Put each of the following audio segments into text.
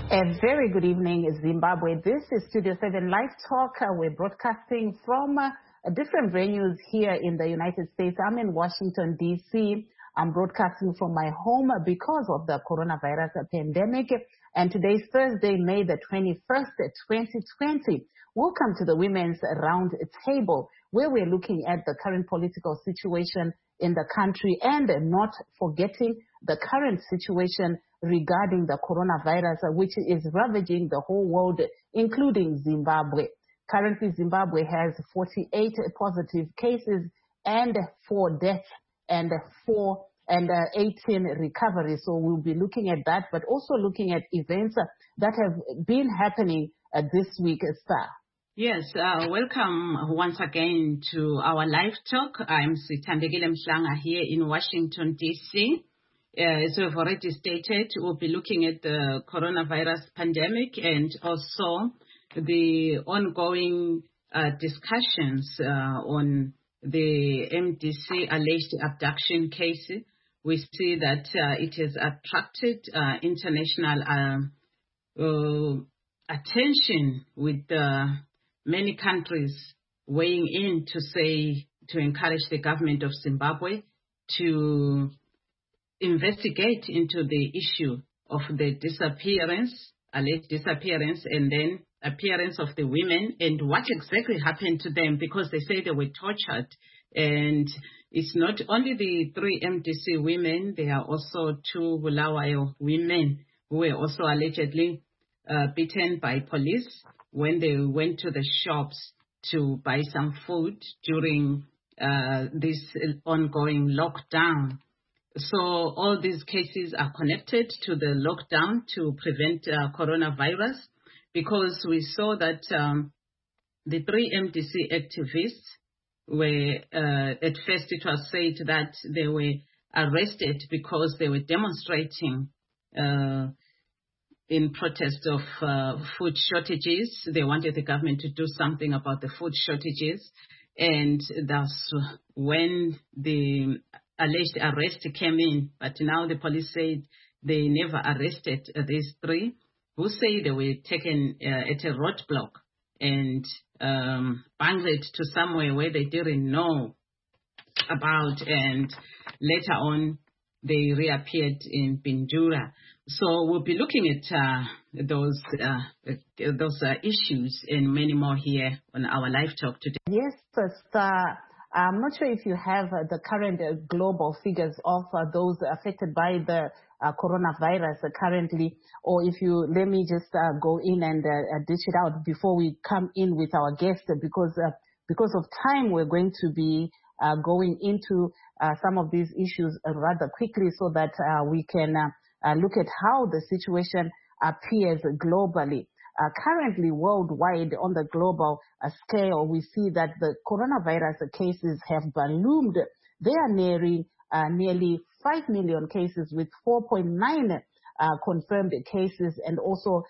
A very good evening, Zimbabwe. This is Studio 7 Live Talk. We're broadcasting from different venues here in the United States. I'm in Washington, D.C. I'm broadcasting from my home because of the coronavirus pandemic. And today's Thursday, May the 21st, 2020. Welcome to the Women's Round Table, where we're looking at the current political situation in the country and not forgetting the current situation regarding the coronavirus, which is ravaging the whole world, including Zimbabwe. Currently, Zimbabwe has 48 positive cases and 4 deaths and 18 recoveries. So we'll be looking at that, but also looking at events that have been happening this week, Star. Yes, welcome once again to our live talk. I'm Sithandekile Mhlanga here in Washington, D.C. As we've already stated, we'll be looking at the coronavirus pandemic and also the ongoing discussions on the MDC alleged abduction case. We see that it has attracted international attention with many countries weighing in to encourage the government of Zimbabwe to investigate into the issue of the alleged disappearance, and then appearance of the women and what exactly happened to them, because they say they were tortured. And it's not only the 3 MDC women, there are also 2 Bulawayo women who were also allegedly beaten by police when they went to the shops to buy some food during this ongoing lockdown. So all these cases are connected to the lockdown to prevent coronavirus, because we saw that the 3 MDC activists were, at first it was said that they were arrested because they were demonstrating in protest of food shortages. They wanted the government to do something about the food shortages. And that's when the alleged arrest came in. But now the police said they never arrested these 3 who say they were taken at a roadblock and bungled to somewhere where they didn't know about. And later on, they reappeared in Bindura. So we'll be looking at those issues and many more here on our live talk today. Yes, Star. I'm not sure if you have the current global figures of those affected by the coronavirus currently, or if you let me just go in and dish it out before we come in with our guest, because of time, we're going to be going into some of these issues rather quickly so that we can look at how the situation appears globally. Currently, worldwide, on the global scale, we see that the coronavirus cases have ballooned. They are nearly 5 million cases with 4.9 confirmed cases and also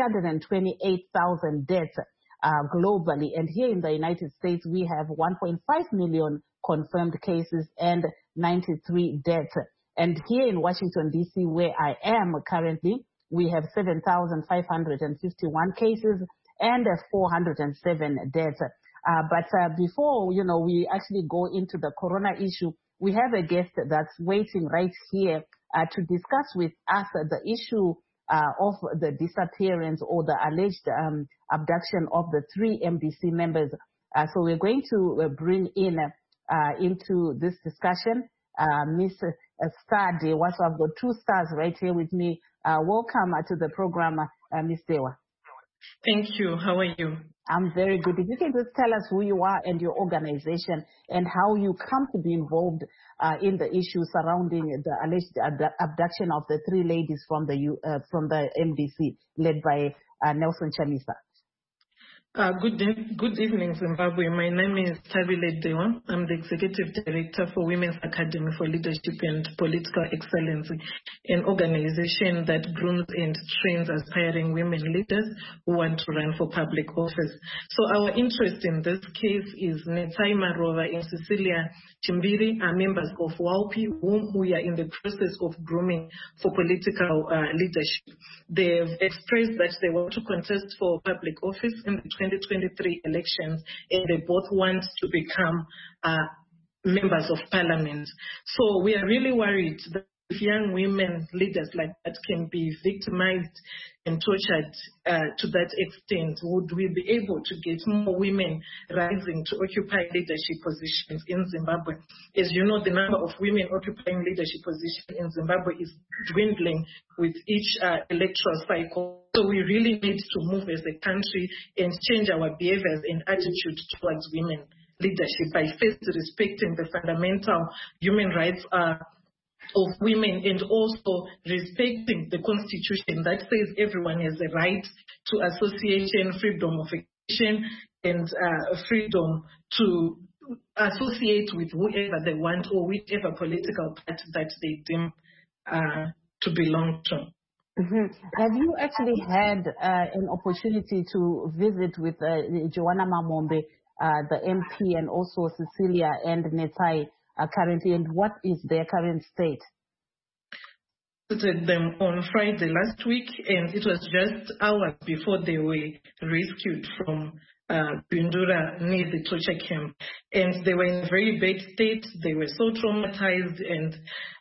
328,000 deaths globally. And here in the United States, we have 1.5 million confirmed cases and 93 deaths. And here in Washington, D.C., where I am currently, we have 7,551 cases and 407 deaths. But before, we actually go into the corona issue, we have a guest that's waiting right here to discuss with us the issue of the disappearance or the alleged abduction of the 3 MDC members. So we're going to bring in into this discussion Miss Star Dewa. So I've got 2 stars right here with me. Welcome to the program, Miss Dewa. Thank you. How are you? I'm very good. If you can just tell us who you are and your organization and how you come to be involved in the issue surrounding the alleged abduction of the 3 ladies from the MDC led by Nelson Chamisa. Good evening, Zimbabwe. My name is Tabile Dewa. I'm the Executive Director for Women's Academy for Leadership and Political Excellence, an organization that grooms and trains aspiring women leaders who want to run for public office. So our interest in this case is Netai Marova and Cecilia Chimbiri are members of WALPI, whom we are in the process of grooming for political leadership. They've expressed that they want to contest for public office in the 2023 elections, and they both want to become members of parliament. So we are really worried that if young women leaders like that can be victimized and tortured to that extent, would we be able to get more women rising to occupy leadership positions in Zimbabwe? As you know, the number of women occupying leadership positions in Zimbabwe is dwindling with each electoral cycle. So we really need to move as a country and change our behaviors and attitude towards women leadership by first respecting the fundamental human rights of women and also respecting the constitution that says everyone has a right to association, freedom of expression, and freedom to associate with whoever they want or whichever political party that they deem to belong to. Mm-hmm. Have you actually had an opportunity to visit with Joanna Mamombe, the MP, and also Cecilia and Netai currently, and what is their current state? Visited them on Friday last week, and it was just hours before they were rescued from Bindura near the torture camp. And they were in a very bad state. They were so traumatized, and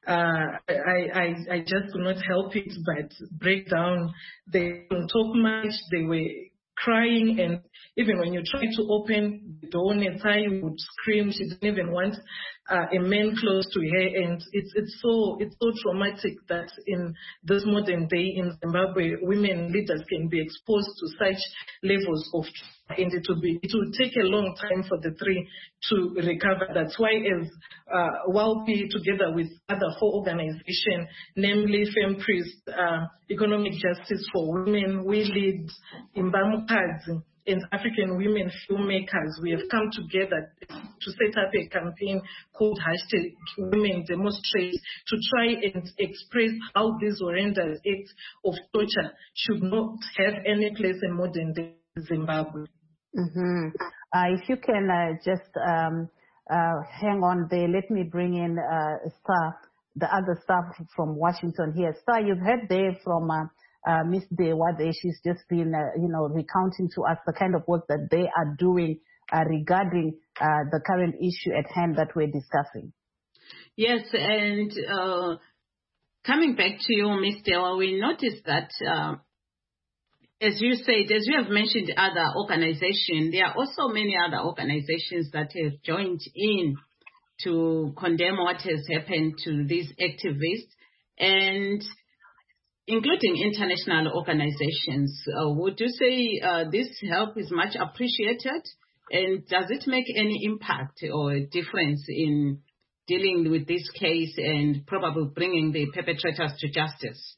I just could not help it but break down. They didn't talk much. They were crying, and even when you try to open the door, Netai would scream. She didn't even want a man close to her, and it's so traumatic that in this modern day in Zimbabwe, women leaders can be exposed to such levels of trauma, and it will take a long time for the three to recover. That's why as WALPI, together with other 4 organizations, namely FemPrist, Economic Justice for Women, We Lead, Imbamukazi, and African Women Filmmakers, we have come together to set up a campaign called #Women Demonstrate to try and express how these horrendous acts of torture should not have any place in modern day Zimbabwe. Mm-hmm. If you can just hang on there, let me bring in Star, the other staff from Washington here. Star, you've heard there from Ms. Dewa. She's just been, recounting to us the kind of work that they are doing regarding the current issue at hand that we're discussing. Yes, and coming back to you, Ms. Dewa, we noticed that, as you said, as you have mentioned other organizations, there are also many other organizations that have joined in to condemn what has happened to these activists, and including international organizations. Would you say this help is much appreciated? And does it make any impact or difference in dealing with this case and probably bringing the perpetrators to justice?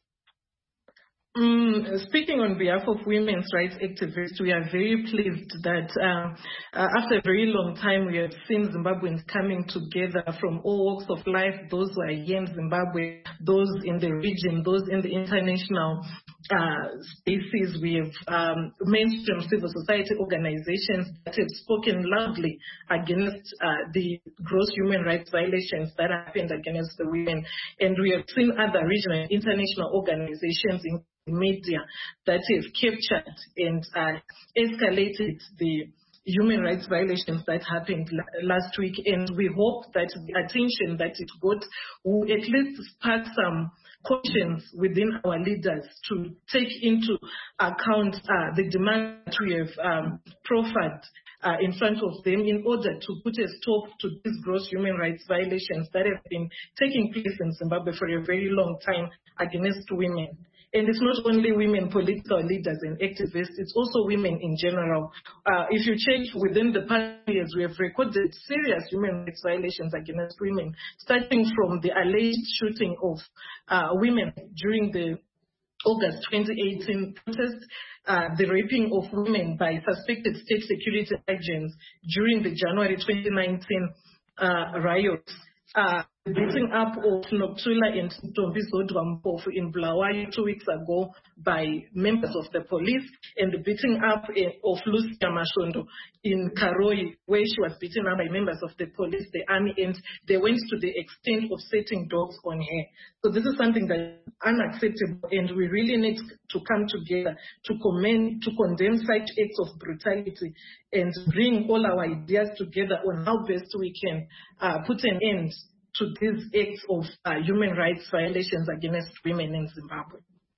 Speaking on behalf of women's rights activists, we are very pleased that after a very long time we have seen Zimbabweans coming together from all walks of life, those who are here in Zimbabwe, those in the region, those in the international spaces. We have mainstream civil society organizations that have spoken loudly against the gross human rights violations that happened against the women. And we have seen other regional and international organizations in media that have captured and escalated the human rights violations that happened last week. And we hope that the attention that it got will at least spark some conscience within our leaders to take into account the demand that we have proffered in front of them in order to put a stop to these gross human rights violations that have been taking place in Zimbabwe for a very long time against women. And it's not only women political leaders and activists, it's also women in general. If you check within the past years, we have recorded serious human rights violations against women, starting from the alleged shooting of women during the August 2018 protest, the raping of women by suspected state security agents during the January 2019 riots. The beating up of Noktula and Ntombizo Dwampofu in Bulawayo 2 weeks ago by members of the police, and the beating up of Lucia Mashondo in Karoi, where she was beaten up by members of the police, the army, and they went to the extent of setting dogs on her. So this is something that is unacceptable, and we really need to come together to condemn such acts of brutality and bring all our ideas together on how best we can put an end to these acts of human rights violations against women in Zimbabwe.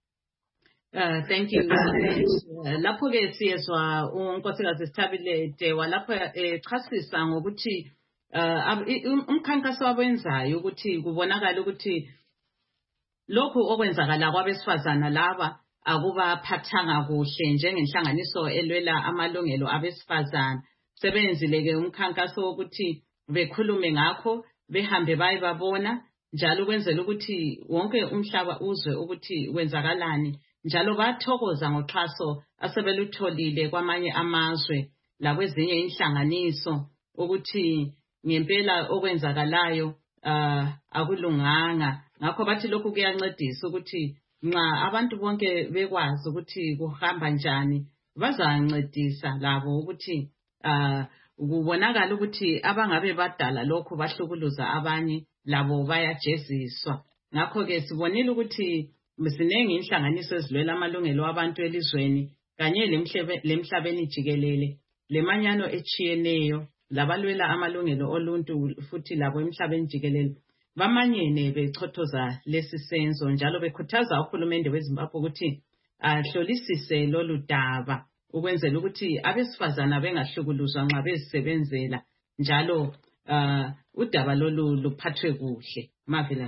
Thank you. Lapho ke siyezwa unkosikazi Sithabile walapho echasisa ngokuthi umkhankaso abenzayo ukuthi kubonakala ukuthi lokhu okwenzakala kwabesifazana laba akubaphathanga kuhle njengenhlanganiso elwela amalungelo abesifazana. Sebenzile ke umkhankaso wokuthi bekhulume ngakho, behambe bayibabona njalo ukwenzela ukuthi wonke umhlaba uzwe ukuthi kwenzakalani, njalo bathokoza ngoxhaso asebelutholile kwamanye amazwe lakwezinye inhlanganiso ukuthi ngempela okwenzakalayo akulunganga. Ngakho bathi lokhu kuyancedisa ukuthi nxa abantu bonke bekwazi ukuthi kuhamba njani, bazancedisa labo ukuthi kubonakala ukuthi abangabe badala lokhu bahlukuluza abanye labo bayajeziswa. Ngakho ke sibonile ukuthi ziningi inhlanganiso ezilwela amalungelo abantu elizweni kanye lemhlabeni jikelele, lemanyano echiyeneyo labalwela amalungelo oluntu futhi labo emhlabeni jikelele bamanyene bechothoza lesi senzo, njalo bekhuthaza uhulumende weZimbabwe ukuthi ahlolisise lolu daba ukwenzela ukuthi abesifazana bengahlukuluzwa nxa bezisebenzela, njalo udaba lolu luphathwe kuhle. Mavila.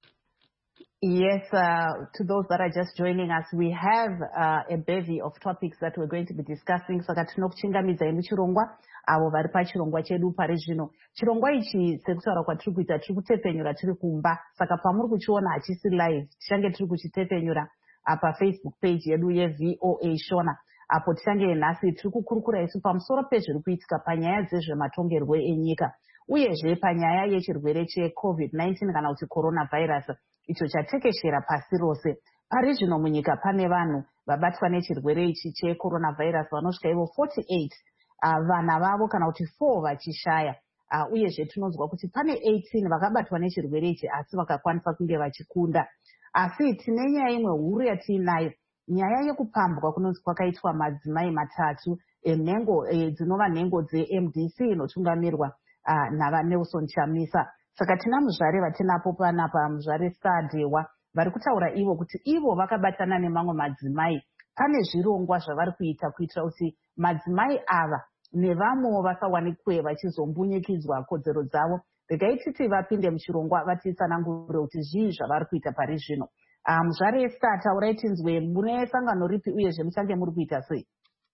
Yes, to those that are just joining us, we have a bevy of topics that we're going to be discussing. Saka tinokuchingamidza imi chirongwa avo vari pachirongwa chedu pari zvino. Chirongwa ichi sekutaura kwatiri kuita tiri kutepenyura tiri kumba. Saka pamuri kuchiona hachisi live, tichange tiri kuchitepenyura apa Facebook page yedu yeVOA Shona. Apo tichange nhasi tiri kukurukura isu pamusoro pezviri kuitika panyaya dzezvematongerwo enyika, uyezve panyaya yechirwere cheCovid-19 kana kuti coronavirus icho chatekeshera pasi rose. Pari zvino munyika pane vanhu vabatwa nechirwere ichi checoronavirus vanosvika ivo 48, vana vavo kana kuti 4 vachishaya. Uyezve tinonzwa kuti pane 18 vakabatwa nechirwere ichi asi vakakwanisa kunge vachikunda. Asi tine nyaya imwe huru yatiinayo, nyaya yekupambwa kunonzi kwakaitwa madzimai 3 enhengo dzinova nhengo dzeMDC inotungamirwa navaNelson Chamisa. Saka tina muzvare vatinapo panapa, muzvare Sadewa, vari kutaura ivo kuti ivo vakabatana nemamwe madzimai. Pane zvirongwa zvavari kuita kuitira kuti madzimai ava nevamwewo vasawanikwe vachizombunyikidzwa kodzero dzavo. Regaititi vapinde muchirongwa vatitsanangure kuti zvii zvavari kuita pari zvino. Muzvare Star, taurai tinzwe mune sangano ripi uyezve muchange muri kuita sei?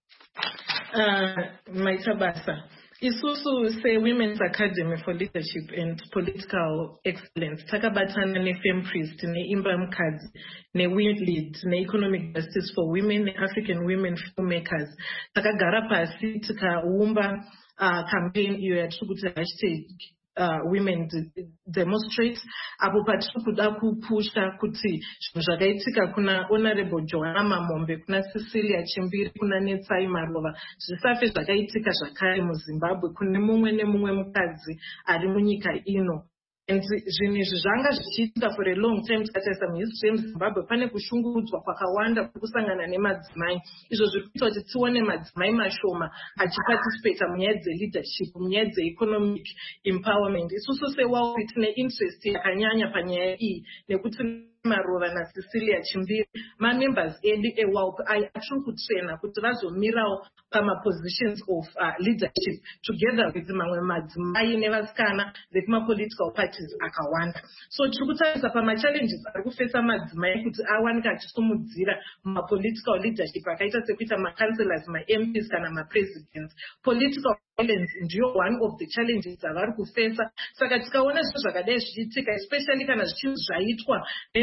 Maita basa. Isusu se-Women's Academy for Leadership and Political Excellence takabatana ne-FemPrist, ne-Imba Mkadzi, ne-WeLead, ne-Economic Justice for Women, ne-African Women Filmmakers. Takagara pasi tikaumba campaign iyo yatiri kuti #Women Demonstrate, apo patiri kuda kupusha kuti zvinhu zvakaitika kuna Honorable Joanna Mamombe, kuna Cecilia Chimbiri, kuna Netsai Marova zvisafe zvakaitika zvakare muZimbabwe kune mumwe nemumwe mukadzi ari munyika ino. And zvinhu izvi zvanga zvichiitika for a long time. Tikatarisa muhistory yemuZimbabwe pane kushungurudzwa kwakawanda kusangana nemadzimai, izvo zviri kuita kuti tione madzimai mashoma achiparticipate munyaya dzeleadership, munyaya dzeeconomic empowerment. Isusu seWAUPI tine interest yakanyanya panyaya iyi nekuti Marova naCecilia Chimbiri mamembers edu eWAUPI atiri kutrena kuti vazomirawo pamapositions of leadership together with mamwe madzimai nevasikana vekumapolitical parties akawanda. So tiri kutarisa pamachallenges ari kufesa madzimai kuti awanika achisumudzira mumapolitical leadership akaita sekuita maCouncillors, maMPs kana maPresidents. Political violence ndiyo one of the challenges avari kufesa. Saka tikaona zvinhu zvakadai zvichiitika, especially kana zvichinzi zvaitwa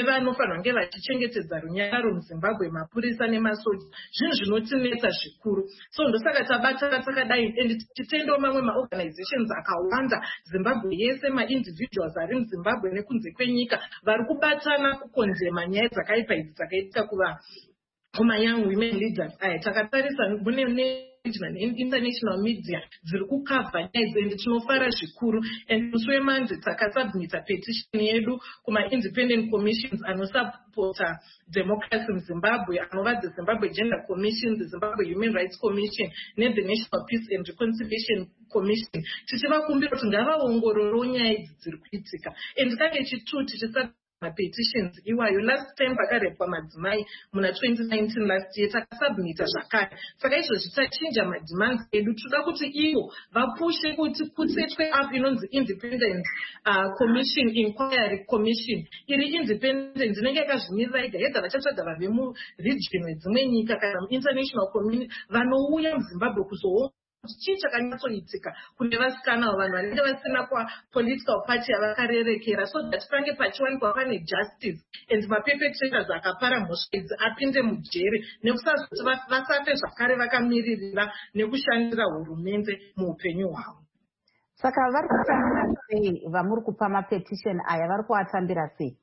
nevanofanirwa kunge vachichengetedza runyararo muZimbabwe, mapurisa nemasoja, zvinhu zvinotinetsa zvikuru. So ndosaka tabata takadai, and tichitendawo mamwe maorganizations akawanda Zimbabwe yese, maindividuals ari muZimbabwe nekunze kwenyika vari kubatana kukondema nyaya dzakaipa idzi dzakaitika kuma young women leaders. Takatarisa mune international media dziri kukavha nyaya idzi, and tinofara zvikuru. And musi weMonday takasubmita petition yedu kuma independent commissions anosupporta democracy muZimbabwe, anova the Zimbabwe Gender Commission, the Zimbabwe Human Rights Commission the National Peace and Reconciliation Commission, tichivakumbira kuti ngavaongororewo nyaya idzi dziri kuitika. And kange chitu petitions iwayo last time pakarepwa madzimai muna 2019 last year takasubmita zvakare. Saka izvozvi tachinja mademands edu, toda kuti ivo vapushe kuti kusetwe up inonzi independent commission, inquiry commission iri independent inenge yakazvimirira yega yega, vachatsvaga vabve muregion wedzimwe nyika kana international community vanouya muZimbabwe kuzoona chii chakanyatsoitika kune vasikana vanhu vanenge vasina political party yavakarerekera, so that pange pachiwanikwa pane justice and maperpetrators akapara mhosva idzi apinde mujeri, nekusazoti vasafe zvakare vakamiririra nekushandira hurumende muupenyu hwavo. Saka vari kutambira sei vamuri kupa mapetition aya, vari kuatambira sei?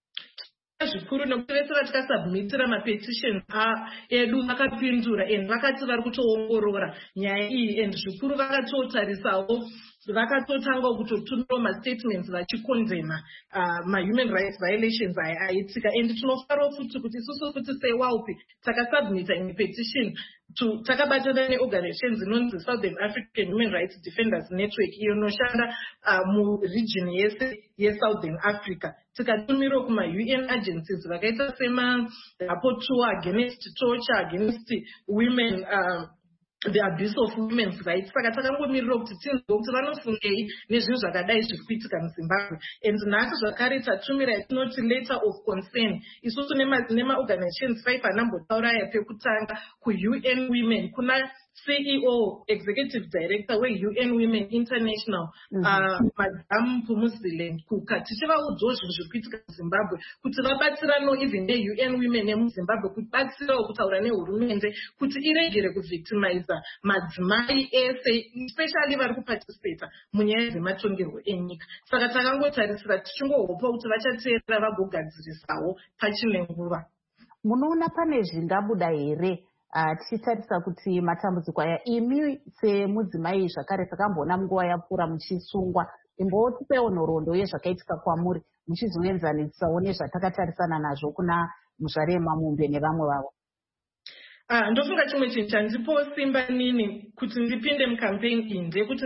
Zvikuru nekuti vese vatikasubmitira mapetitions edu vakapindura, and vakati vari kutoongorora nyaya iyi, and zvikuru vakatotarisawo, vakatotanga kutotumirawo mastatements vachikondema mahuman rights violations aitika. And tinofarawo futi kuti isusu futi sewaupi takasubmita in petition takabatana neorganizations inonzi Southern African Human Rights Defenders Network iyo inoshanda muregion yese yeSouthern Africa. Tikatumirawo kuma-UN agencies vakaita sema-rapporteur against torture, against women, the abuse of women's rights. Saka takangomirira kuti tinzwe kuti vanofungei nezvinhu zvakadai zviri kuitika muZimbabwe. And nhasi zvakare tatumira yatinoti letter of concern isusu nemaorganizations 5 anambotaura aya pekutanga kuUN Women, kuna CEO, Executive Director we-UN Women International, Madam Phumuzile Kuka, tichivaudzawo zvinhu zviri kuitika muZimbabwe kuti vabatsirano even neUN Women emuZimbabwe kubatsirawo kutaura nehurumende kuti iregere kuvictimiza madzimai ese, especially vari kuparticipata munyaya dzematongerwo enyika. Saka takangotarisira tichingohopa kuti vachateerera vagogadzirisawo pachine nguva. Munoona pane zvingabuda here tichitarisa kuti matambudziko aya imi semudzimai zvakare takambona munguva yapfuura muchisungwa, imbotipewo nhoroondo yezvakaitika kwamuri muchizoenzanisawo nezvatakatarisana nazvo kuna Muzvarema Mumbe nevamwe vavo? Ndofunga chimwe chinhu chandipo simba nini kuti ndipinde mucampaign iyi ndekuti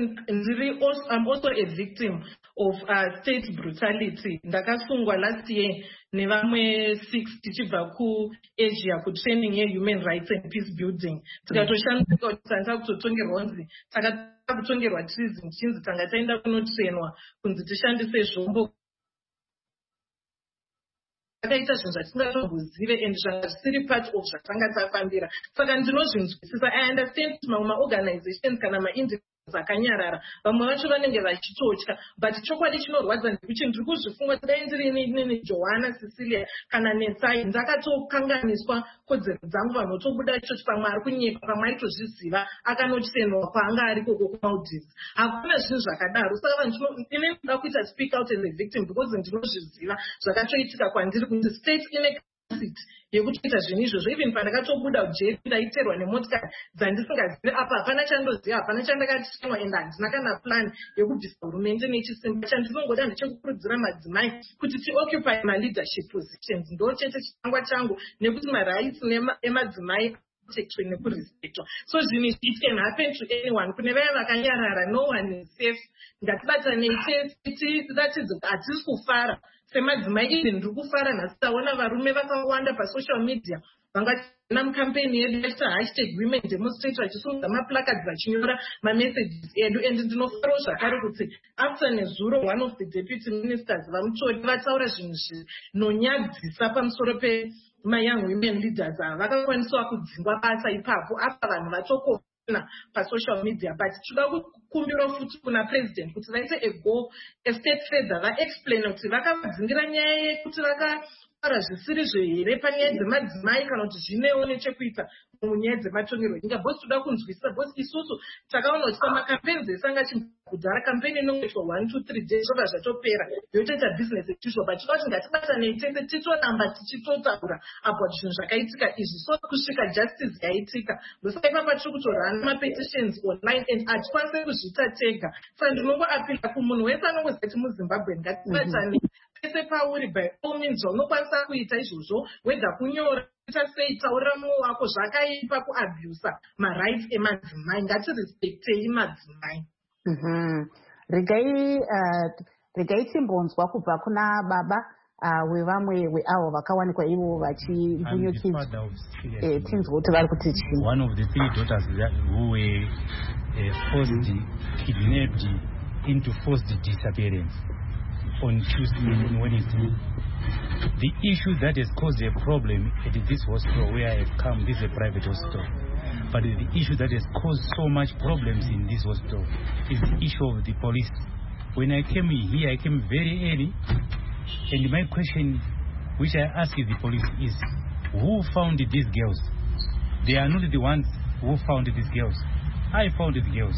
I'm also a victim of state brutality. Ndakasungwa last year nevamwe 6 tichibva kuAsia kutraining yehuman rights and peace building. Tikatoshandika kuti tanga kutotongerwa kunzi takataka kutongerwa treason, chinzi tanga taenda kunotrainwa kunzi tishandise zvombo akaita zvinhu zvatingatombozive and zvanga zvisiri part of zvatanga tafambira. Saka ndinozvinzwisisa. I understand kuti mamwe maorganizations kana maindividuals akanyarara vamwe vacho vanenge vachitotya, but chokwadi chinorwadza ndekuti ndiri kuzvifunga dai ndiri nini Johanna Cecilia kana Netsai ndakatokanganiswa kodzero dzangu, vanotobuda choti pamwe ari kunyika, pamwe aitozviziva akanotenwa kwaanga ari koko kuMaldives. Hakuna zvinhu zvakadaro. Saka vanhu ine ndoda kuita speak out as a victim because ndinozviziva zvakatoitika kwandiri kuti state ine yekuti kuita zvinhu izvozvo. Even pandakatobuda kujeri ndaiterwa nemotikari dzandisingazivi, apa hapana chandoziva, hapana chandakatiwa, and handina kana plan yekubvisa hurumende nechisimba. Chandinongoda ndechekukurudzira madzimai kuti tioccupy ma-leadership positions. Ndo chete chitangwa changu, nekuti marights emadzimai protectwe nekurespectwa. So zvinhu it can happen to anyone. Kune vaya vakanyarara, no one is safe. Ngatibatanei tiratidze kuti hatisi kufara semadzimai. Even ndiri kufara nhasi taona varume vakawanda pasocial media vangana mukampeni yedu yachita #women demonstrate vachisunga maplakads vachinyora mamessages edu. And ndinofarawo zvakare kuti after nezuro one of the deputy ministers vamutori vataura zvinhu zvinonyadzisa pamusoro young women leaders vakakwaniswa kudzingwa basa ipapo apa vanhu vatokona pasocial media. But tinoda kukumbira futi kuna president kuti vaite a state further vaexplain kuti vakadzingira nyaya yekuti kutaura zvisiri zvehere panyaya dzemadzimai kana kuti zvinewo nechekuita munyaya dzematongerwo enyika. Bosi toda kunzwisisa, bosi isusu takaona kuti pamakampeni esanga chimbudhara kampeni inongoitwa 1 2 3 days zvobva zvatopera yotoita bhizinesi echizvo, but tinoda kuti ngatibatanei tese titonamba tichitotaura about zvinhu zvakaitika izvi, so kusvika justice yaitika. Ndosaka ipapa tiri kutorana mapetitions online and hatikwanisi kuzviita tega. Saka ndinongoapila kumunhu wese anongoziva kuti muZimbabwe ngatibatanei pese pauri by all means unokwanisa kuita izvozvo, wega kunyora kuita sei, taurira mumwe wako zvakaipa kuabusa marights emadzimai. Ngatirespektei madzimai. Regai timbonzwa kubva kuna baba wevamwe weavo vakawanikwa ivo vachimbunyukidzwa. Tinzwa kuti vari kuti chii. One of the 3 daughters who were kidnapped into forced disappearance on Tuesday and Wednesday. The issue that has caused a problem at this hospital where I have come, this is a private hospital, but the issue that has caused so much problems in this hospital is the issue of the police. When I came here, I came very early, and my question which I asked the police is, who found these girls? They are not the ones who found these girls. I found the girls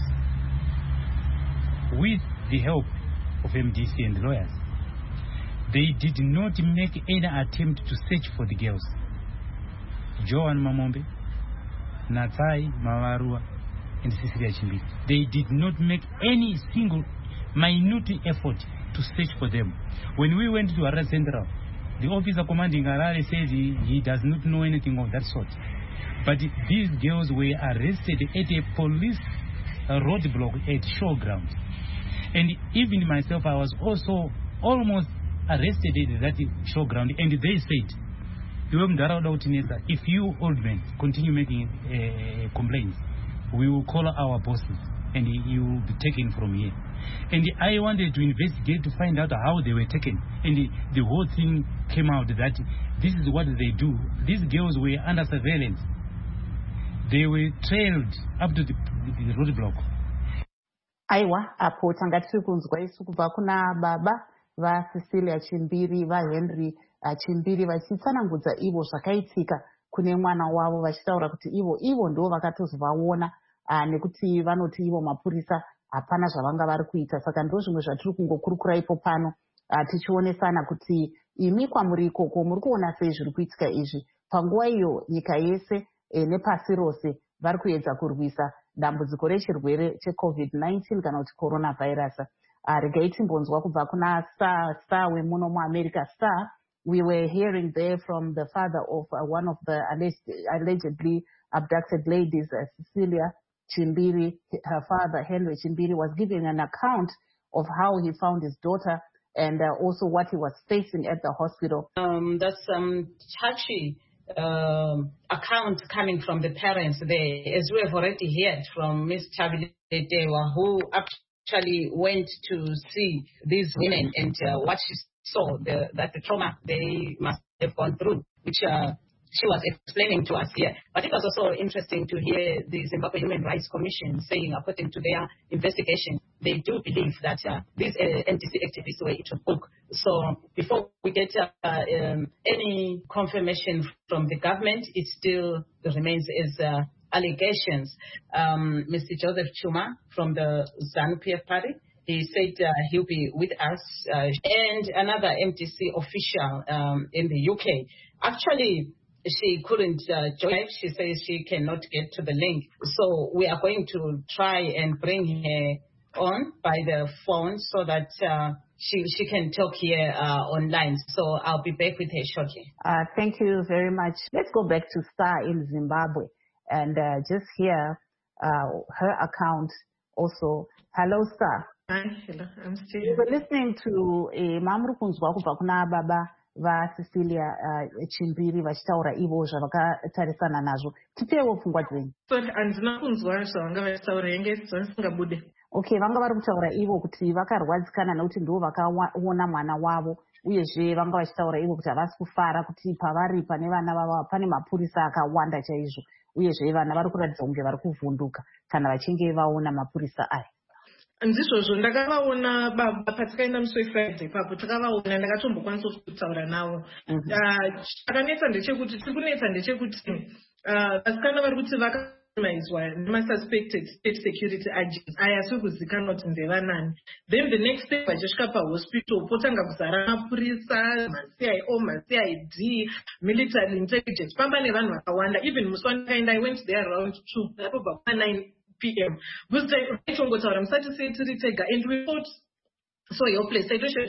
with the help of MDC and lawyers. They did not make any attempt to search for the girls. Joan Mamombe, Natai Mawarua, and Cecilia Chimbi. They did not make any single minute effort to search for them. When we went to Harare Central, the officer commanding Harare says he does not know anything of that sort. But these girls were arrested at a police roadblock at Showground. And even myself, I was also almost arrested at that Showground. And they said, if you old men continue making complaints, we will call our bosses and you will be taken from here. And I wanted to investigate to find out how they were taken. And the whole thing came out that this is what they do. These girls were under surveillance. They were trailed up to the roadblock. Aiwa, apo tanga tiri kunzwa isu kubva kuna baba vaCecilia Chimbiri, vaHenry Chimbiri vachitsanangudza ivo zvakaitika kune mwana wavo, vachitaura kuti ivo ndo vakatozovaona nekuti vanoti ivo mapurisa hapana zvavanga vari kuita. Saka ndo zvimwe zvatiri kungokurukura ipo pano tichionesana kuti imi kwamuri ikoko muri kuona sei zviri kuitika izvi. Panguva iyo nyika yese nepasi rose vari kuedza kurwisa dambudziko rechirwere cheCovid-19 kana kuti coronavirus. Regai timbonzwa kubva kuna Star wemuno muAmerica. Star, we were hearing there from the father of one of the allegedly abducted ladies, Cecilia Chimbiri. Her father, Henry Chimbiri, was giving an account of how he found his daughter and also what he was facing at the hospital. That's touchy account coming from the parents there, as we have already heard from Ms. Tabile Dewa, who actually went to see these women and what she saw, that the trauma they must have gone through, which she was explaining to us here. But it was also interesting to hear the Zimbabwe Human Rights Commission saying, according to their investigation, they do believe that these NDC activists were each book. So before we get any confirmation from the government, it still remains as allegations. Mr. Joseph Chuma from the ZANU-PF party, he said he'll be with us. And another MDC official in the UK. Actually, she couldn't join. She says she cannot get to the link. So we are going to try and bring her on by the phone so that she can talk here online. So I'll be back with her shortly. Thank you very much. Let's go back to Star in Zimbabwe and just hear her account also. Hello, Star. Hi, hello. I'm still. We were listening to Mamru Kunzwa kubva kuna baba vaCecilia Chimbiri vachitaura ivo zvavakatarisana nazvo. Tipewo pfungwa dzenyu. Sorry, handina kunzwa zvavanga vachitaura, yange zvisingabude. Okay, vanga vari kutaura ivo kuti vakarwadzikana nokuti ndo vakaona mwana wavo, uyezve vanga vachitaura ivo kuti havasi kufara kuti pavari pane vana vavo pane mapurisa akawanda chaizvo, uyezve vana vari kuratidza kunge vari kuvhunduka kana vachinge vaona mapurisa aya. ndizvozvo ndakavaona baba patikaenda musi weFriday papo takavaona ndakatombokwanisa kutaura navo. Chakanetsa ndechekuti tirikunetsa ndechekuti vasikana vari kuti vakaizwa nemasuspected state security agents aya asiri kuzikanwa kuti ndevanani. Then the next step vachasvika pahospital potanga kuzara mapurisa, maCIO, maCID, military intelligence, pamba nevanhu vakawanda. Even musi wandakaenda I went there around 2 apobva pa 9 p.m. Vaitongotaura musati sei tiri tega, and we thought so helpless.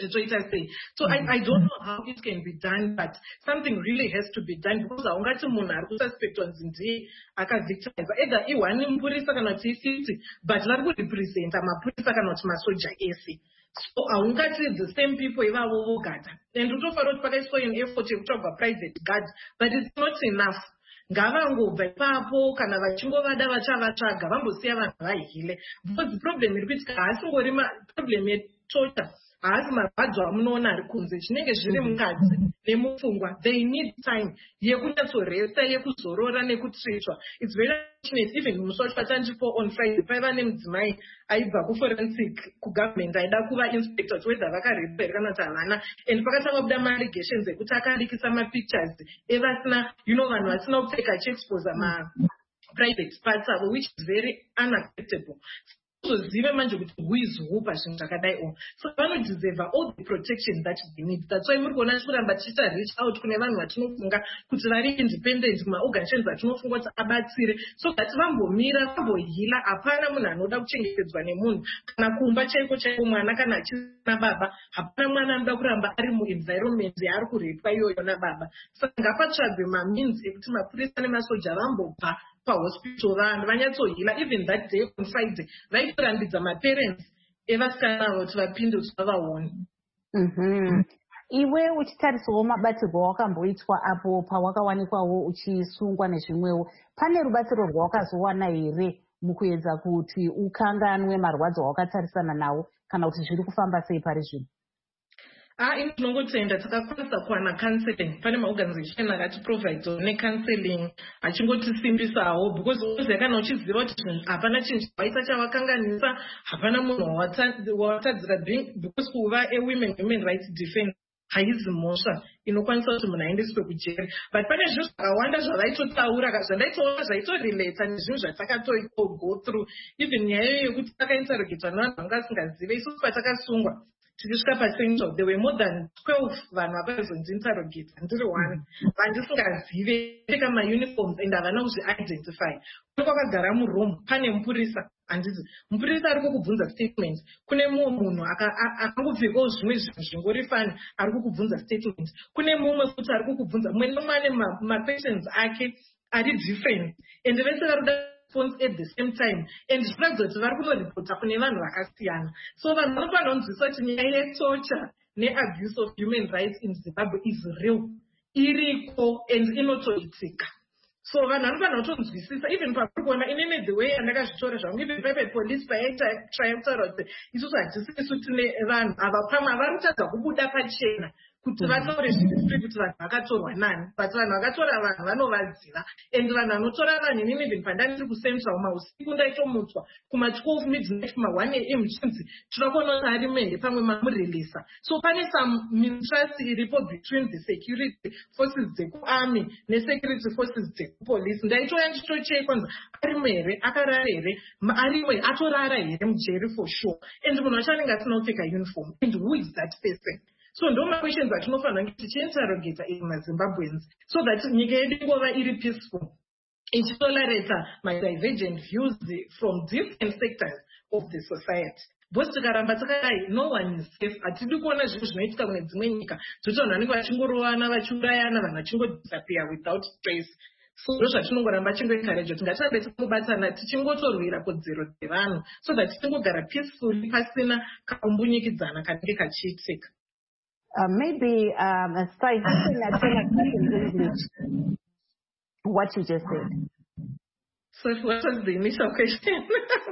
So I don't know how it can be done, but something really has to be done because aungati munhu ari kususpectwa nzi akavictimize either iwani mupurisa kana kuti ifiti, but vari kurepresenta mapurisa kana kuti masoja ese. So aungati the same people ivavo vogada, and utofanira kuti pakaiswa an effort yekutsvagwa private guard, but it's not enough. Ngavangobva ipapo kana vachingovada vachavatsvaga vambosiya vanhu vaihile, because problem iri kuitika haasingori problem yetocha, haasi marwadzo amunoona ari kunze, chinenge zviri mukadzi nemupfungwa. They need time yekunyatsoresta, yekuzorora nekutreatwa. It's very unfortunate. Even musochi patandipo on Friday paiva nemudzimai aibva kuforensic kugovernment aida kuva inspector whether vakarepa here kana kuti havana, and pakatanga kubuda maallegations ekuti akarikisa mapictures evasina, vanhu vasina kupfeka chiexposa private parts avo, which is very unacceptable. Zive manje kuti who is who pazvinhu zvakadai o. So vanodeserve all the protection that they need. That's why muri kuona tichiramba tichiita reach out kune vanhu vatinofunga kuti vari independent, maorganizations atinofunga kuti abatsire, so that vambomira vambohila. Hapana munhu anoda kuchengetedzwa nemunhu kana kumba chaiko chaiko mwana kana achisina baba. Hapana mwana anoda kuramba ari muenvironment yaari kurepwa iyoyo nababa. Saka ngapatsvagwe mameans ekuti mapurisa nemasoja vambobva pahospital vanhu vanyatsohila. Even that day on Friday vaitorambidza maparents evasikana avo kuti vapinde kuti vavaone. Iwe uchitarisawo mabatirwo wakamboitwa apo pawakawanikwawo uchisungwa nezvimwewo, pane rubatsiro rwawakazowana here mukuedza kuti ukanganwe marwadzo awakatarisana nawo, kana kuti zviri kufamba sei pari zvino? Ini tinongotenda takakwanisa kuwana counseling. Pane maorganization akati provide necounseling achingotisimbisawo, because kana uchiziva kuti hapana chinhu chawaita chavakanganisa, hapana munhu watadzira, because kuva women rights defense haizi mhosva inokwanisa kuti munhu aendeswe kujeri. But pane zvinhu zvakawanda zvavaitotaura zvandaitoona zvaitorelata nezvinhu zvatakatogo through. Even nyaya yekuti takainterrogatwa nevanhu vanga vasingazive. Isusu patakasungwa tikisvika paCentral, there were more than 12 vanhu vakazondiinterrogate ndiri one, vandisingazive, pfeka mauniforms and havana kuzvi-identify. Kune kwakagara muroom pane mupurisa, handiti mupurisa ari kukubvunza statement, kune mumwe munhu akangopfekawo zvimwe zvinhu zvingori fani ari kukubvunza statement, kune mumwe futi ari kukubvunza, mumwe nomwe ane maquestions ake ari different, and vese vari kuda at the same time, and zvinoratidza kuti vari kunoripota kune vanhu vakasiyana. So vanhu vanofanira kunzwisisa kuti nyaya yetorture neabuse of human rights in Zimbabwe is real, iriko and inotoitika. So vanhu vanofanira kutonzwisisa. Even papuri kuona inene the way andakazvitora zvangu, even private police paitry kutaura kuti isusu hatisisu tine vanhu ava pamwe vari kutadza kubuda pachena kuti vataure zviri kuti vanhu vakatorwa nani, but vanhu vakatora vanhu vanovaziva, and vanhu vanotora vanhu inini even pandandiri kuCentral mausiku ndaitomutswa kuma12 midnight kuma1 am chinzi toda kuona kuti ari mende pamwe mamurelisa. So pane some mistrust iripo between the security forces dzekuarmy nesecurity forces dzekupolice. Ndaitoya ndichitocheka kwanza ari mere akarara here, arimwe atorara here mujeri for sure, and munhu wacho anenge asina kupfeka uniform, and who is that person? So ndoma questions atinofanira kuti tichiinterrogata maZimbabweans, so that nyika yedu ingova iri peaceful, ichitolerata my divergent views from different sectors of the society. Because tikaramba takadai, no one is safe. Hatidi kuona zvinhu zvinoitika kune dzimwe nyika zvokuti vanhu vanenge vachingorovana, vachiurayana, vanhu vachingodisappear without trace. So zvatinongoramba chingoencourage kuti ngatirambe tinobatsana tichingotorwira kodzero dzevanhu, so that tichingogara peacefully pasina kaumbunyikidzana kanenge kachiitika. Maybe, Sai, you can tell us in English what you just said. So what was the initial question?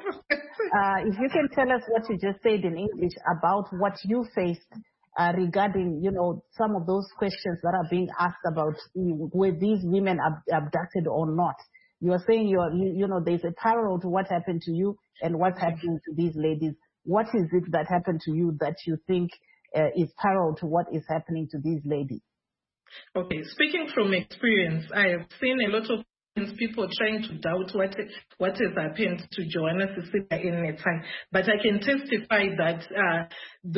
If you can tell us what you just said in English about what you faced regarding, some of those questions that are being asked about were these women abducted or not. You are saying there's a parallel to what happened to you and what's happening to these ladies. What is it that happened to you that you think is parallel to what is happening to these ladies? Okay, speaking from experience, I have seen a lot of people trying to doubt what has happened to Joanna Cecilia in Netai, but I can testify that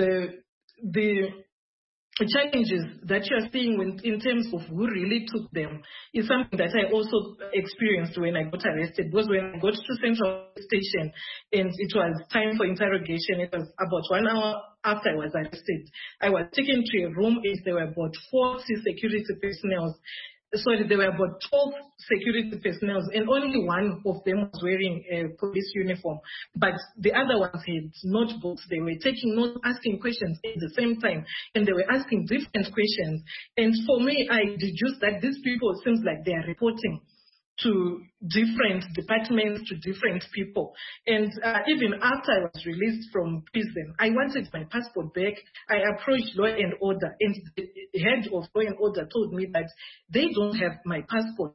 the challenges that you are seeing in terms of who really took them is something that I also experienced when I got arrested. Because when I got to Central Station and it was time for interrogation, it was about 1 hour after I was arrested. I was taken to a room and there were about 40 security personnel. Sorry, there were about 12 security personnel and only one of them was wearing a police uniform. But the other ones had notebooks. They were taking notes, asking questions at the same time, and they were asking different questions. And for me, I deduced that these people seems like they are reporting to different departments, to different people. And even after I was released from prison, I wanted my passport back. I approached Law and Order, and the head of Law and Order told me that they don't have my passport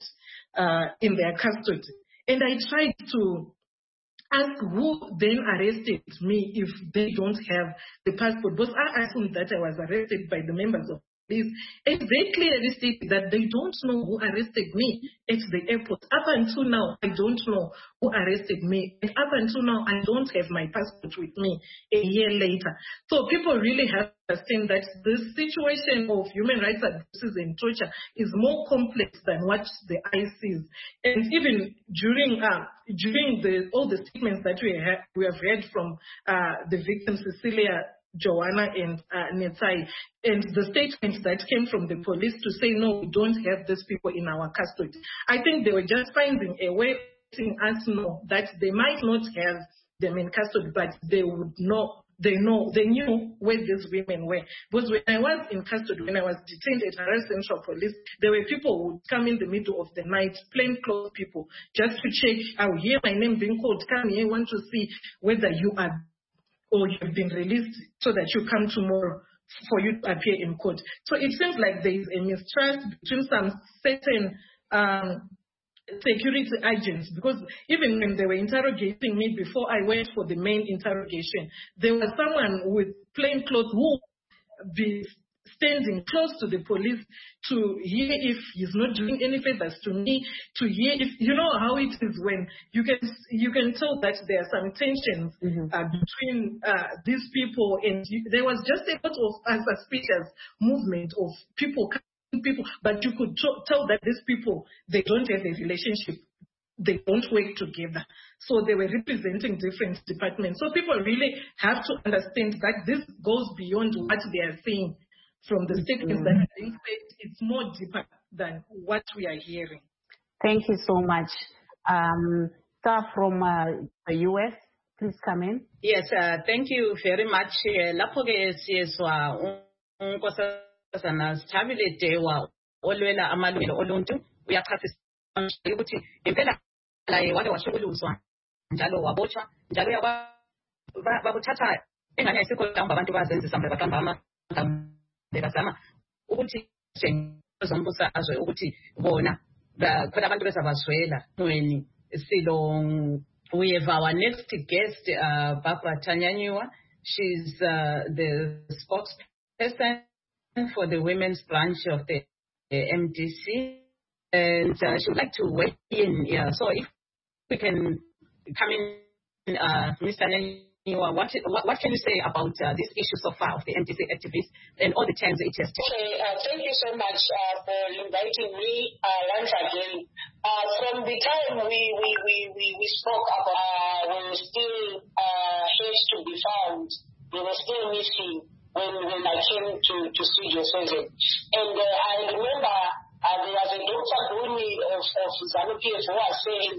in their custody. And I tried to ask who then arrested me if they don't have the passport. Because I assumed that I was arrested by the members of police, and they clearly stated that they don't know who arrested me at the airport. Up until now, I don't know who arrested me. And up until now, I don't have my passport with me a year later. So people really have to understand that the situation of human rights abuses and torture is more complex than what the eye sees. And even during all the statements that we have heard from the victims, Cecilia, Joanna and Netai, and the statements that came from the police to say, no, we don't have these people in our custody. I think they were just finding a way to letting us know that they might not have them in custody, but they would know. They knew where these women were. Because when I was in custody, when I was detained at Harare Central Police, there were people who would come in the middle of the night, plainclothes people, just to check. I would hear my name being called, come here, I want to see whether you are or you've been released so that you come tomorrow for you to appear in court. So it seems like there is a mistrust between some certain security agents, because even when they were interrogating me before I went for the main interrogation, there was someone with plain clothes who would be standing close to the police to hear if he's not doing any favors to me, to hear if, you know how it is when you can tell that there are some tensions between these people, and there was just a lot of suspicious movement of people, but you could tell that these people, they don't have a relationship. They don't work together. So they were representing different departments. So people really have to understand that this goes beyond what they are saying from the statements that are being said. It's more deeper than what we are hearing. Thank you so much. Staff from the U.S., please come in. Yes, thank you very much. Lapho-ke siyezwa unkosazana Sithabile Dewa olwela amalungelo oluntu uyachasisa ukuthi impela la wake wahlukuluzwa njalo wabotshwa njalo bakuthatha engane ayisikho abantu bazenzisa mbe baqamba bekazama ukuthi zombusazwe ukuthi bona khona abantu bezabazwela mweni silo. We have our next guest, Barbara Tanyanyua. She's the spokesperson for the women's branch of the MDC, and she would like to weigh in. Yeah, so if we can come in, Mr. Tanyanyua, what can you say about this issue so far of the MDC activists and all the times it has taken? Okay, thank you so much for inviting me once again. From the time we spoke about we were still heads to be found, we were still missing when I came to Studio 7. And I remember there was a Dr. Buni of ZANU-PF who was saying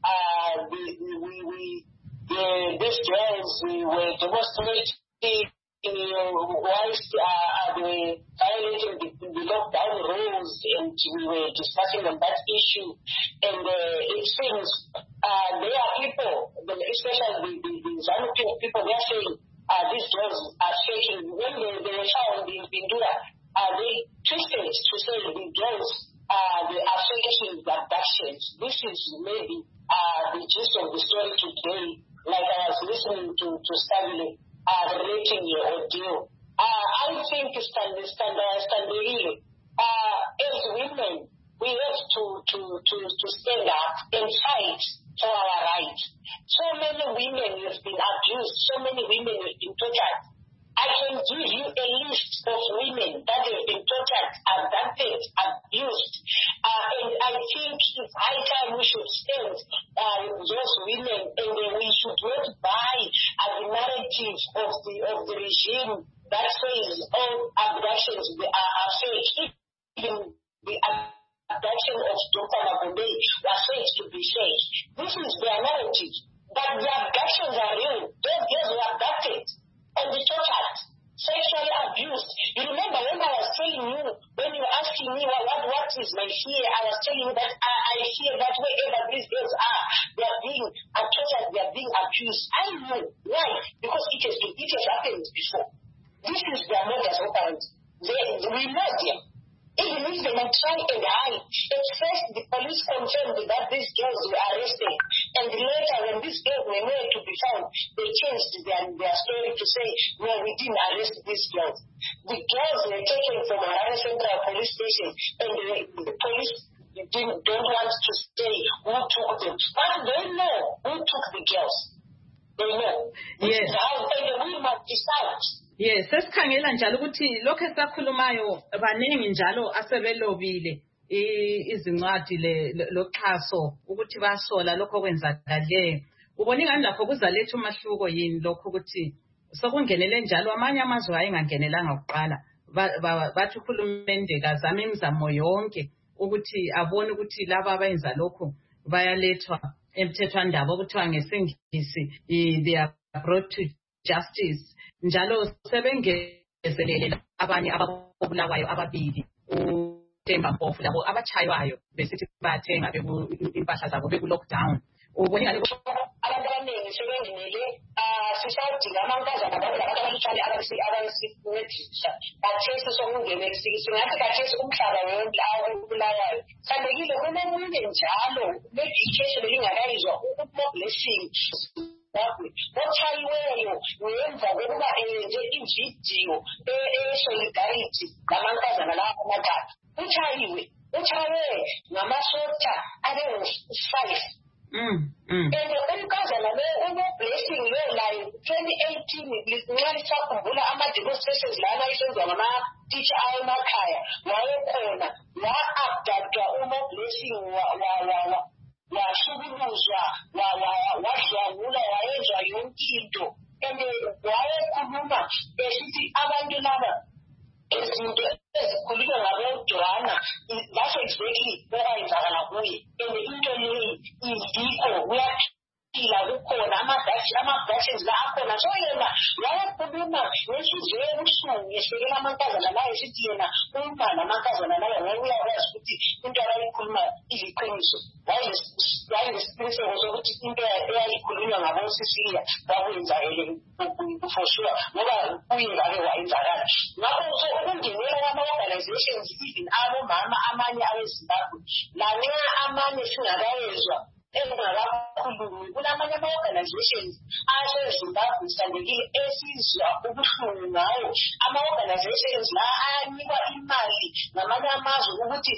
these girls were demonstrating whilst they were violating the lockdown rules, and we were discussing on that issue. And it seems there are people, especially the ZANU-PF people, they are saying these girls are faking. When they were found in Bindura, they twisted to say the girls they are faking the abductions. This is maybe the gist of the story today. Like I was listening to Stabile, relating your ordeal. I think standardly, as women, we have to stand up and fight for our rights. So many women have been abused. So many women have been tortured. I can give you a list of women that have been tortured, abducted, abused. And I think it's high time we should stand those women, and we should not buy the narrative of the regime that says all abductions are fake. Even the abduction of Dr. Mabonde was said to be fake. This is their narrative. But the abductions are real. Those girls were abducted and tortured, sexually abused. You remember when I was telling you, when you were asking me what is my fear, I was telling you that I fear that wherever these girls are, they are being tortured, they are being abused. I know. Why? Because it has happened before. This is their modus operandi. We know them. Even if they may try and hide, at first the police confirmed that these girls were arrested. And later, when these girls were nowhere to be found, they changed their story to say, no, we didn't arrest these girls. The girls were taken from Harare Central Police Station, and the police don't want to say who took them. But they know who took the girls. They know. Yes. And we must decide. Yes, sesikhangela njalo ukuthi lokho esikhulumayo baningi njalo asebelobile izincwadi loxhaso ukuthi basola lokho kwenzakaleyo. Ubona ingani lapho kuzaletha umahluko yini lokho ukuthi sokungenele njalo amanye amazwe ayengangenelanga kuqala bathi uhulumende kazama imizamo yonke ukuthi abone ukuthi laba abenza lokho bayalethwa emthethwandaba okuthiwa ngesingisi they are brought to justice. Njalo sebengezelele abanye ababulawayo ababili uTemba Mpofu labo abachaywayo besithi bathenga impahla zabo beku-lockdown. Ubone ngani abantu abaningi sebengenele sisadinga amankazana abalutshwane abasincedisa kathesi sokungena esikisi ngathi kathesi umhlaba wonke awubulawayo sandekile kunomunye njalo medication belingakayizwa ukublessing ochayiweyo ngemva kokuba enze ividiyo solidarity ngamankazana lawo amathathu uchayiwe ngamasotha abe-5 and umkazana lo uno-blessing leyo layo 2018 nxa lisakhumbula ama-demonstrations lana isenziwa ngama-teacher emakhaya wayekhona wa-abdactwa uno-blessing wahlukuluzwa wadlwangula wayenzwa yonke into and wayekhuluma esithi abantu laba izinto ezikhulunywa ngabodwana that's exactly okwayenzakala kuye and into leyi izikho kuyaphila kukhona ama-abductions la akhona so yena wayekhuluma ngenhliziyo yobuhlungu esekela amankazana layo esithi yena uma namankazana layo ngeke uyakwazi ukuthi into abayikhulumayo iyiqiniso wayelesiqiniseko sokuthi into eyayikhulunywa ngabosisilia bakuyenzakele for sure ngoba kuyingake wayenzakala ngakho so ukungenela kwama-organizations even abomama amanye abezimbabwe lanxa amanye singakayezwa engakakhulumi kulamanye ama-organizations asezimbabwe sandekile esizwa ubuhlungu ngawo ama-organizations la ayanikwa imali ngamanye amazwe ukuthi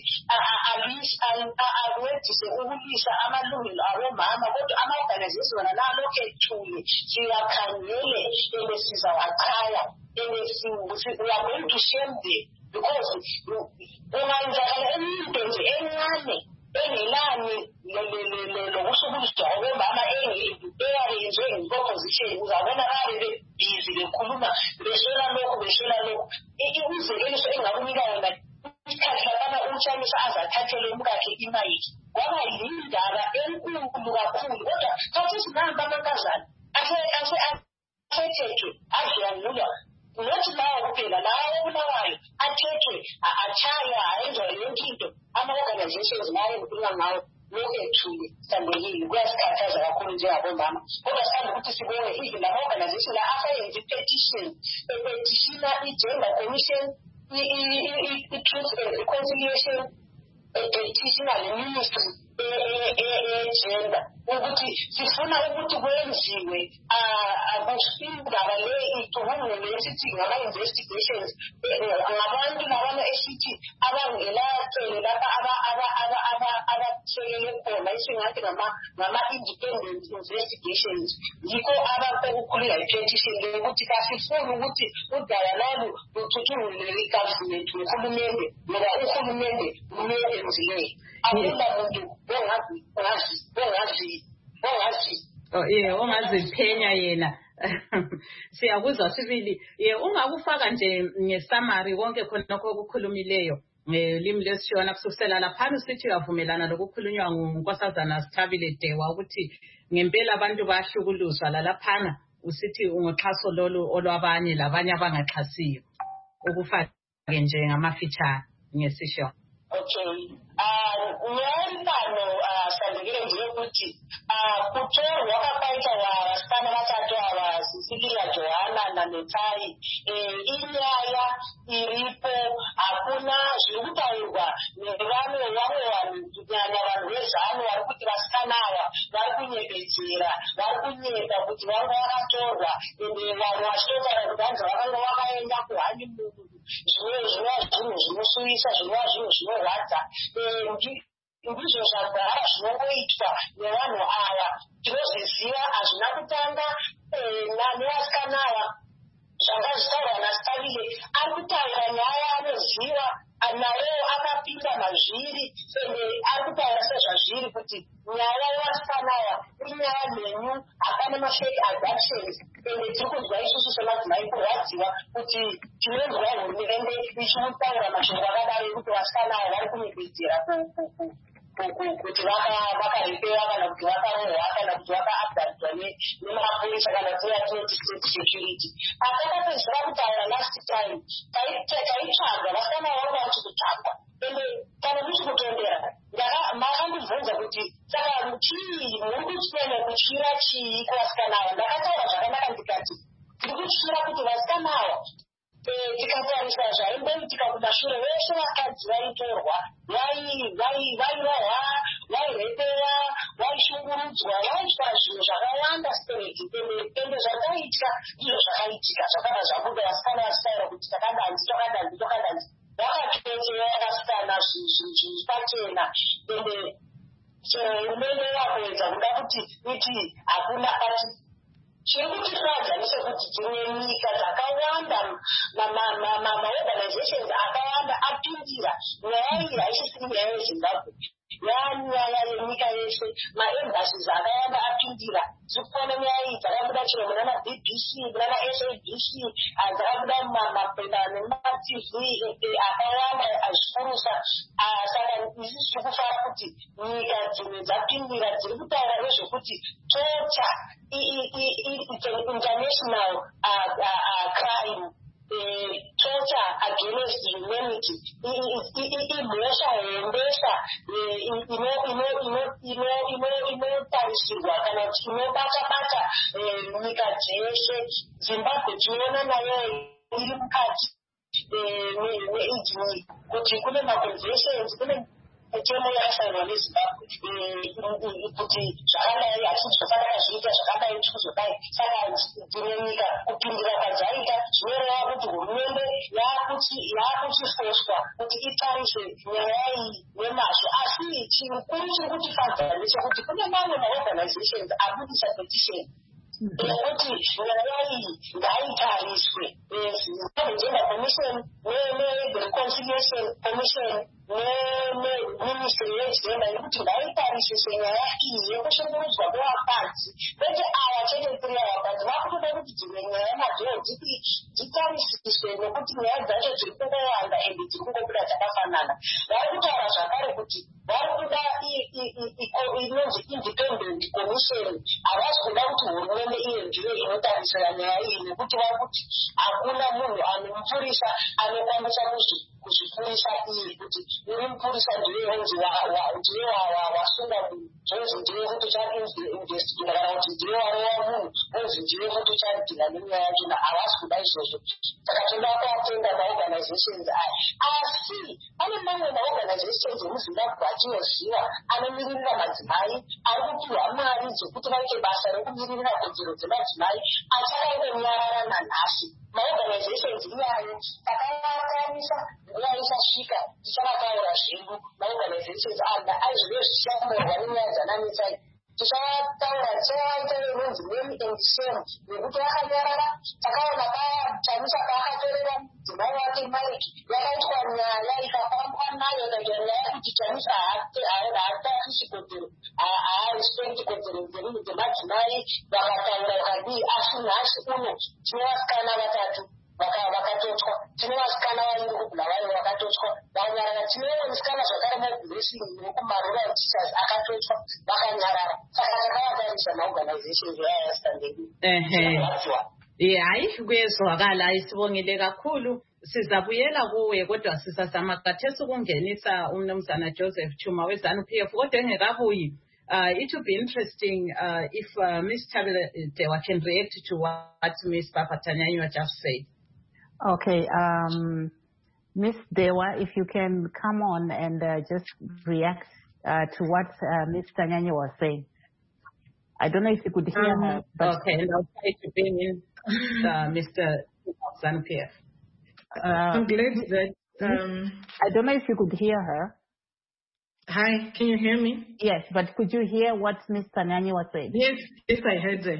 ancedise ukulwisa amalungelo abomama kodwa ama-organizations wona la lokhu ethule siwakhangele and sizawachaya and we are going to shame them because ungayenzakala eminye into nje encane engelani lokuhlukuliswa kwabomama eyayenziwe nge-opposition uzabona babe bebhizi bekhuluma beswela lokhu umzekeliso engakunika yona isikhathi lapana umtshanisa azathathele umkakhe imayiki kwaba yindaba enkulu kakhulu kodwa khathesi namba amankazana athethethwe adlwangulwa not lawo kuphela lawo obulawayo athethwe achaya ayenziwa yonke into ama-organizations layo engikhuluma ngawo lokhu ethule sandekile kuyasikhathaza kakhulu njengabomama kodwa sithanda ukuthi sibone even lama-organization la asayenza i-petition epetishina i-gender commission i-truth and reconciliation petitioner le ministry agenda ukuthi sifuna ukuthi kwenziwe kufika le ituhumule esithi ngama-investigations ngabantu labana esithi abangelacele lapha abakuhlelele khona esingathi ngama-independent investigations yikho abakukhulula i-petition yokuthi kasifuni ukuthi udaba lolu luthuthungule i-government nohulumende ngoba uhulumende umeyenzileyo akula muntu ongaziphenya yena. Siyakuzwa sibili. Ungakufaka nje ngesummary konke khonokho okukhulumileyo ngelimi lesishona kusukela laphana usithi uyavumelana lokukhulunywa nguNkosazana Sithabile Dewa ukuthi ngempela abantu bahlukuluzwa laphana usithi ungoxhaso lolu olwabanye labanye abangaxhasiyo ukufake nje ngamafeature ngesisho. Okay. Ngiyayibano sandikile nje ukuthi kuthorwa wakapaita wasana bathathu Sisilia Johanna na Netai inyaya iripo hakuna zvekutaurwa nevamwe nyanya vanhu vezano vari kuti vasikanawa vari kunyepedzera vari kunyeka kuti vanga vakatorwa ende vanhu vachitotaura kuti vanzi vakanga vakaenda kuhanimunu zvinova zvinosuvisa zvinova zvinorwadza ndizvo zvagara zvinongoitwa nevanhu ava tinozviziva hazvina kutanga nevasikana ava zvanga zvitaurwa naSithabile ari kutaura nyaya anoziva nayewo akapinda mazviri ende ari kutaura sezvazviri kuti nyaya yevasikana ava inyaya mhenyu hapana mafake abductions ende tiri kunzwa isusu semadzimai kurwadziwa kuti tinonzwa hurumende ichimutaura mashoko akadaro ekuti vasikana ava vari kunyepedzera kuti vakarepewa kana kuti vakarohwa kana kuti vakaabductwa nemapolisa kana tinoti state security. Patakapedzera kutaura last time taitsvaga vasikana vanga vachikutsvagwa ende kana muchikutondera makandibvunza kuti saka chii muri kutyanya kutyira chii kuvasikana ava. Ndakataura zvakanaka ndikati tiri kutyira kuti vasikana ava tikatarisa zvaimboitika kumashure veshe vakadzi vaitorwa vairohwa vairepewa vaishungurudzwa vaitwa zvinhu zvakawanda spirit ende zvakaitya izvo zvakaitika zvakabva zvabuda vasikana vachitaura kuti takadanzi vakatotera vasikana zvinhu pachena ende hurumende yakuedza kuda kuti iti hakuna ati chiri kutifadza nesekuti dzimwe nyika dzakawanda maorganizations akawanda apindira nyaya iyi haisisiri nyaya yeZimbabwe yanyaya yenyika yeshe maembassies akawanda apindira zikuona nyaya iyi dzakabuda chero munana BBC munana SABC dzakabuda mumapenda nematv akawanda azvikurusa saka isi tiri kufara kuti nyika dzimwe dzapindira dziri kutaura nezvekuti torture it's an international crime torture against humanity imhosva hembesa inotarisirwa kana kuti inobata nyika dzeshe. Zimbabwe tinoona nayo iri mukati meidzi kuti kune maconventions kune mitemo yakasainwa neZimbabwe kuti zvakadai hatizvofanira zvakadai tikuzodai saka dzimwe nyika kupindira kwadzaita zvinoreva kuti hurumende yakuchifoswa kuti itarise nyaya iyi nemazvo asi chikuru chiri kutifadza ndechekuti kune mamwe maorganizations abudisa petition ekuti nyaya iyi ngaitariswe Gender Commission neReconciliation Commission neMinistry yeGender yekuti ngaitariswe nyaya iyi yekushungurudzwa kwevakadzi kwete ava chete tiri avakadzi vakutoda kuti dzimwe nyaya nadzo dzitarisiswe nekuti nyaya dzacho dziri kungowanda ende dziri kungobuda dzakafanana. Vari kutaura zvakare kuti vari kuda inonzi independent commission havasi kuda kuti hurumende iyo ndiyo inotarisira nyaya iyi nekuti vari kuti hakuna munhu anomupurisa anokwanisa kuzvipurisa iyi kuti uri mupurisa ndiwe wenzi ndiwe wasunga munhu zvonzi ndiye futi uchainvestigira kana kuti ndiye warowa munhu onzi ndiye futi uchadhila nenyaya yacho havasi kuda izvozvo. Saka tinoda kuatenda maorganizations aya. Asi pane mamwe maorganizations emuzimbabwe atinoziva anomirira madzimai ari kupiwa mari dzekuti vaite basa rekumirira kodzero dzemadzimai achakangonyarara nanhasi. Maorganizations iyayo takayakanisa nguva isasvika tichakataura zvedu maorganizations aizvive zvichamorwa nenyaya dzanamitsai tichataura tichaita inonzi name and shame nekuti vakanyarara. Takaona chanisa paakatorera mudzimai wake maiki yakaitwa nyaya ikafambwa nayo ikaita nyaya kuti chanisa haatarisi kodzero haarespekti kodzero dzemadzimai vakataura vakadii. Asi nhasi uno tine vasikana vatatu vakatotswa, tine vasikana vairi kubhulawayo vakatotswa vakanyarara, tinewo musikana zvakare mabhuresi nekumarural teachers akatotswa vakanyarara. Saka takavatarisa maorganizations ayastandei. Hayi kuyezwakala isibongile kakhulu. Sizabuyela kuwe kodwa sizazama kathesi ukungenisa umnumzana Joseph Chuma we-ZANU-PF kodwa engekabuyi. It would be interesting if Ms. Thabile Dewa can react to what Ms. Papatanyanywa just said. Okay, Ms. Dewa, if you can come on and just react to what Ms. Tanyanywa was saying. I don't know if you could hear her. But okay, and I'll try to bring in Mr. ZANU-PF. I'm glad that... I don't know if you could hear her. Hi, can you hear me? Yes, but could you hear what Ms. Tanyanywa was saying? Yes, I heard her.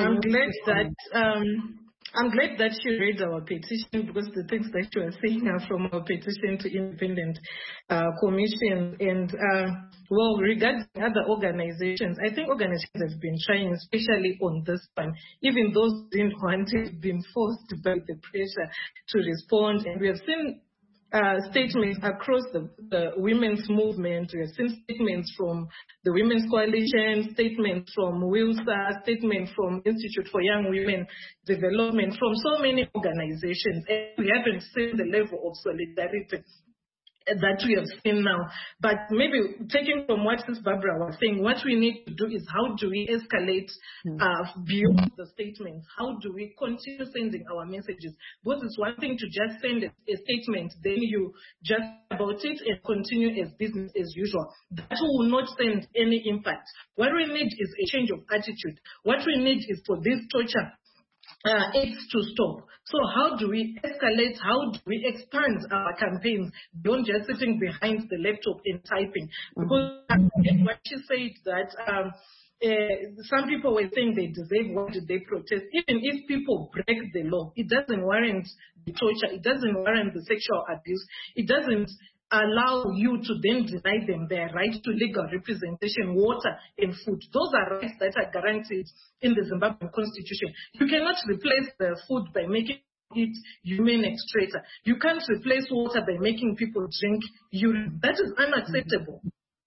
I'm glad that she read our petition, because the things that you are saying are from our petition to independent commission. And well, regarding other organizations, I think organizations have been trying, especially on this one. Even those who didn't want it, been forced by the pressure to respond. And we have seen statements across the women's movement. We have seen statements from the Women's Coalition, statements from WILSA, statements from Institute for Young Women Development, from so many organizations. And we haven't seen the level of solidarity that we have seen now. But maybe taking from what Ms. Barbara was saying, what we need to do is how do we escalate beyond the statements? How do we continue sending our messages? Because it's one thing to just send a statement, then you just about it and continue as business as usual. That will not send any impact. What we need is a change of attitude. What we need is for this torture it's to stop. So how do we escalate? How do we expand our campaigns beyond just sitting behind the laptop and typing? Because what she said that some people were saying they deserve, why did they protest? Even if people break the law, it doesn't warrant the torture, it doesn't warrant the sexual abuse, it doesn't allow you to then deny them their right to legal representation, water and food. Those are rights that are guaranteed in the Zimbabwean constitution. You cannot replace the food by making it human extractor. You can't replace water by making people drink urine. That is unacceptable.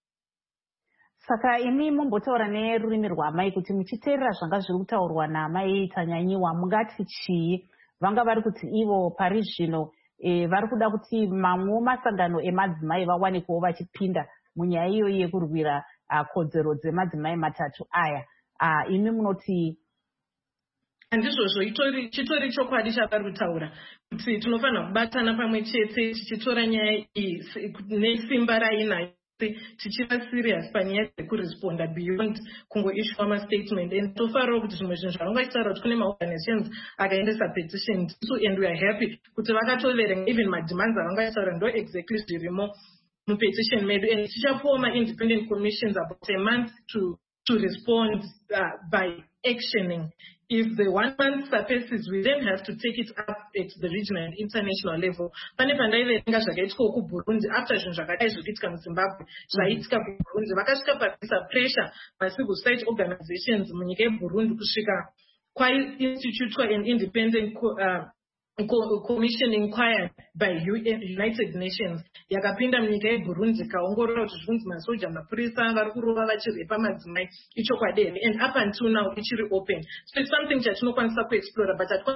Saka ini mumbotaura nerurimi rwamai kuti muchiteerera zvanga zviri kutaurwa naamai Tanyanywa mungati chii? Vanga vari kuti ivo pari zvino vari kuda kuti mamwe masangano emadzimai vawanikwawo vachipinda munyaya iyoyi yekurwira kodzero dzemadzimai matatu aya. Imi munoti handizvozvo chitori chokwadi chavari kutaura kuti tinofanira kubatana pamwe chete tichitora nyaya iyi nesimba rainayo tichiva serious panyaya dzekuresponda beyond kungoishwa mastatement. And tofarirawo kuti zvimwe zvinhu zvavangaitaura kuti kune maorganizations akaendesa petition tisu, and we are happy kuti vakatoverenga even mademands avangaitaura ndo exactly zvirimo mupetition medu. And tichapuwa ma-independent commissions about a month to respond by actioning. If the 1 month surpasses, we then have to take it up at the regional and international level. Pane pandaiverenga zvakaitwa kuBurundi after zvinhu zvakadai zvichiitika muZimbabwe zvaiitika kuBurundi, vakasvika paisa pressure civil society organizations munyika yeBurundi kusvika kwainstitutwa an independent commission inquired by United Nations yakapinda munyika yeBurundi ikaongorora kuti zvinzi masoja mapurisa vari kurova vachirepa madzimai ichokwadi here, and up until now ichiri open. So it's something chatinokwanisa kuexplora, but hatikwanisi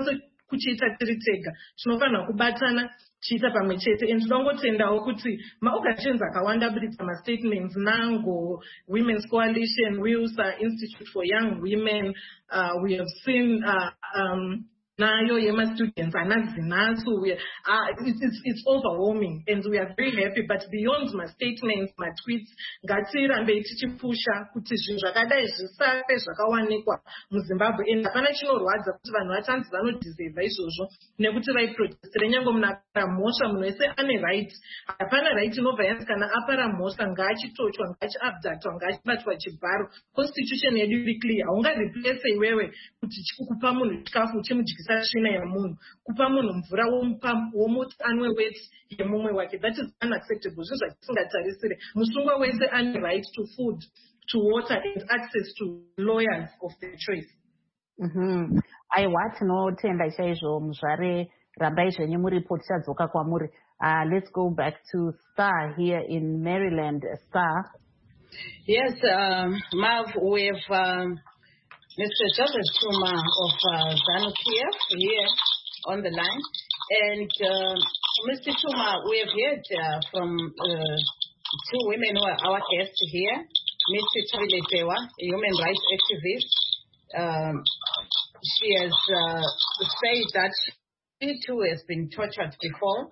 kuchiita tiri tega. Tinofanira kubatana chiita pamwe chete. And tinongotendawo kuti maorganizations akawanda abudisa mastatements nango, Women's Coalition, WILSA, Institute for Young Women. We have seen nayo yema students anazinaso. It's overwhelming and we are very happy, but beyond my statements, my tweets, ngatirambe tichipusha kuti zvinhu zvakadai zvisafe zvakawanikwa muZimbabwe. And hapana chinorwadza kuti vanhu vatanzi vanodeserva izvozvo nekuti vaiprotestera. Nyange munhu apara mhosva, munhu wese ane right. Hapana right inobva yanzi kana apara mhosva ngaachitochwa, ngaachiabductwa, ngaachibatwa chibharo. Constitution yedu iri clear. Haungareplace iwewe kuti kupa munhu chikafu uchimudyisa tsvina yemunhu, kupa munhu mvura womuti anwe weti yemumwe wake. That is unacceptable. Zvinhu zvatisingatarisire. Musungwa wese ane right to food, to water, and access to lawyers of their choice. Aiwa, tinotenda chaizvo muzvare, rambai zvenyu muripoti chadzoka kwamuri. Let's go back to Star here in Maryland. Star. Yes, Marv, we have Mr. Joseph Chuma of ZANU-PF here on the line. And Mr. Chuma, we have heard from two women who are our guests here. Mr. Tabile Dewa, a human rights activist. She has said that she too has been tortured before,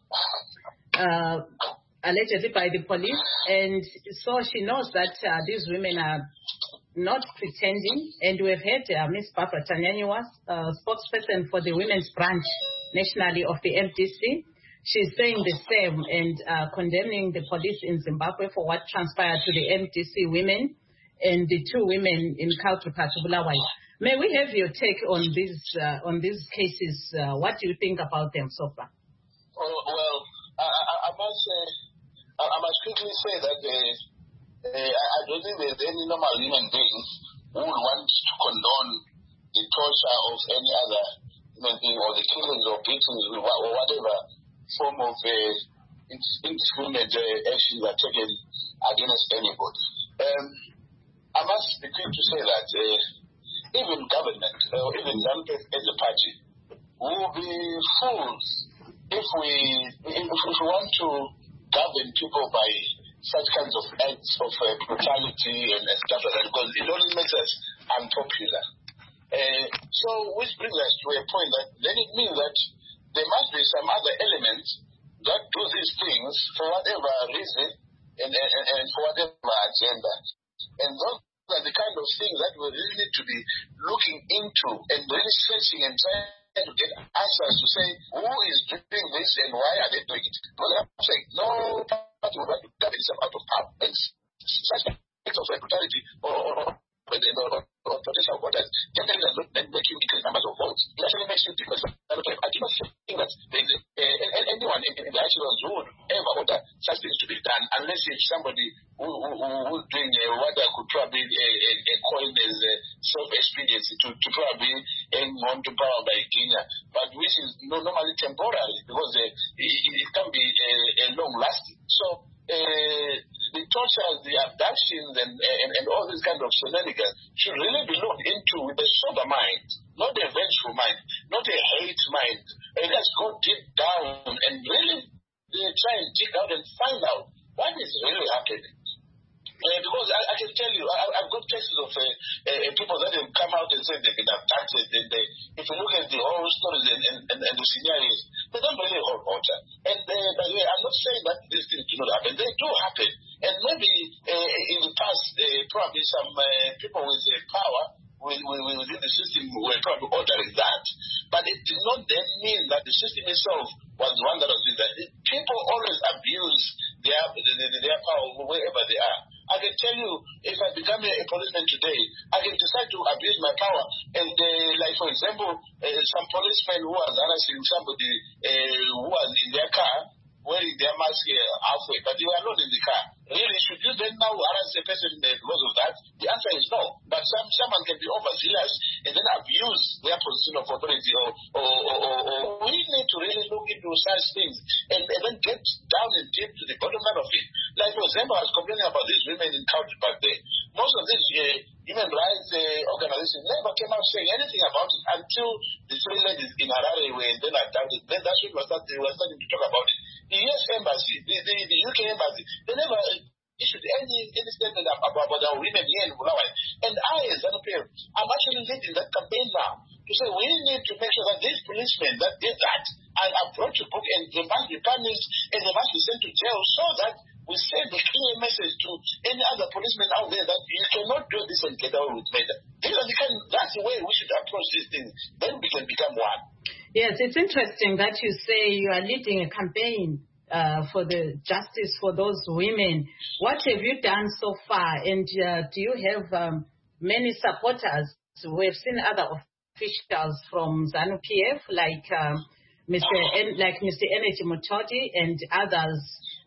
allegedly by the police. And so she knows that these women are not pretending. And we've heard Ms. Barbara Tanyanywa, spokesperson for the women's branch nationally of the MDC. She's saying the same and condemning the police in Zimbabwe for what transpired to the MDC women and the two women in Kautuka Bulawayo. May we have your take on these cases? What do you think about them so far? Well, I must quickly say that I don't think there's any normal human being who would want to condone the torture of any other human being or the killings or beatings or whatever form of indiscriminate actions are taken against anybody. I must be quick to say that even government or even ZANU-PF as a party will be fools if we want to govern people by such kinds of acts of brutality and stuff like that, because it only makes us unpopular. So which brings us to a point that then it means that there must be some other elements that do these things for whatever reason and for whatever agenda. And those are the kind of things that we really need to be looking into and really searching and trying to get answers to say who is doing this and why are they doing it. Because I'm saying no party would like to govern itself out of power. And such acts of brutality or protection of borders generally does not make you increase numbers of votes. It actually makes you different. I do not think that anyone in the actual zone ever order such things to be done unless it's somebody who's doing what I could probably coin as self-expediency to probably hang on to power by Kenya, but which is normally temporary because it can be long-lasting. So the tortures, the abductions, and all these kind of shenanigans should really be looked into with a sober mind, not a vengeful mind, not a hate mind. And let's go deep down and really try and dig out and find out what is really happening. Because I can tell you, I've got cases of people that have come out and said they've been abducted. If you look at the horror stories and the scenarios, they don't really hold water. And by the way, I'm not saying that these things do not happen. They do happen. And maybe in the past, probably some people with power within the system were probably ordering that. But it did not then mean that the system itself was the one that was doing that. People always abuse their power wherever they are. I can tell you, if I become a policeman today, I can decide to abuse my power. And like, for example, some policemen who was harassing somebody who was in their car, wearing their mask halfway, but they were not in the car. Really, should you then now harass a person because of that? The answer is no. But someone can be overzealous and then abuse their position of authority. Or we need to really look into such things and then get down and deep to the bottom line of it. Like, for example, I was complaining about these women in Kautuka there. Most of these human rights organizations never came out saying anything about it until the three ladies in Harare were then adopted. Then that's when they were starting to talk about it. The US Embassy, the UK Embassy, they never issued any statement about our women here in Bulawayo. And I, as ZANU-PF, I'm actually leading that campaign now to say we need to make sure that these policemen that did that are brought to book and they must be punished and they must be sent to jail so that we send a clear message to any other policeman out there that you cannot do this and get away with murder. That's the way we should approach these things. Then we can become one. Yes, it's interesting that you say you are leading a campaign for the justice for those women. What have you done so far? And do you have many supporters? We've seen other officials from ZANU-PF like Mr. Energy Mutodi and others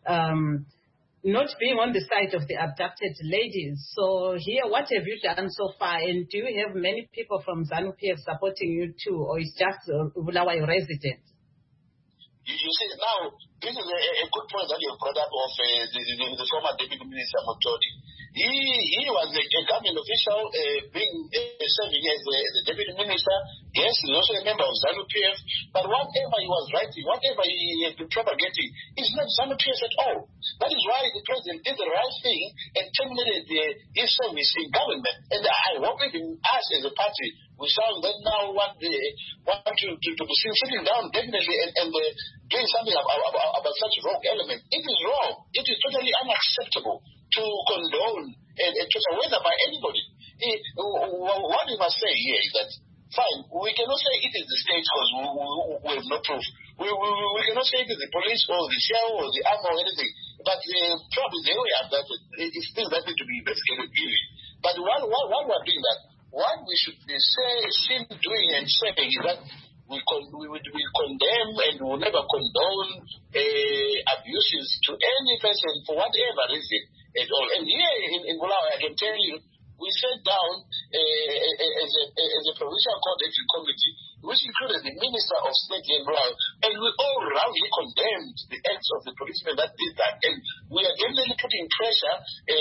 not being on the side of the abducted ladies. So here, what have you done so far? And do you have many people from ZANU-PF supporting you too, or is just Bulawayo residents? You see, now, this is a good point that you brought up of the former Deputy Minister Mutodi. He was a government official serving as the Deputy Minister. Yes, he's also a member of ZANU-PF. But whatever he was writing, whatever he had been propagating, is not ZANU-PF at all. That is why the President did the right thing and terminated his service in government. And I hope even us as a party, we sound that now want to be sitting down definitely and doing something about such a wrong element. It is wrong. It is totally unacceptable to condone and to surrender by anybody. What we must say here is that, fine, we cannot say it is the state because we have no proof. We cannot say it is the police or the sheriff or the army or anything. But probably they will have that. It's still that need to be investigated really. But while we're doing that, what we should be seen doing and saying is that we condemn and will never condone abuses to any person for whatever reason at all. And here in Bulawayo, I can tell you, we sat down as a provincial coordinating committee, which included the Minister of State in Bulawayo, and we all roundly condemned the acts of the policemen that did that. And we are definitely putting pressure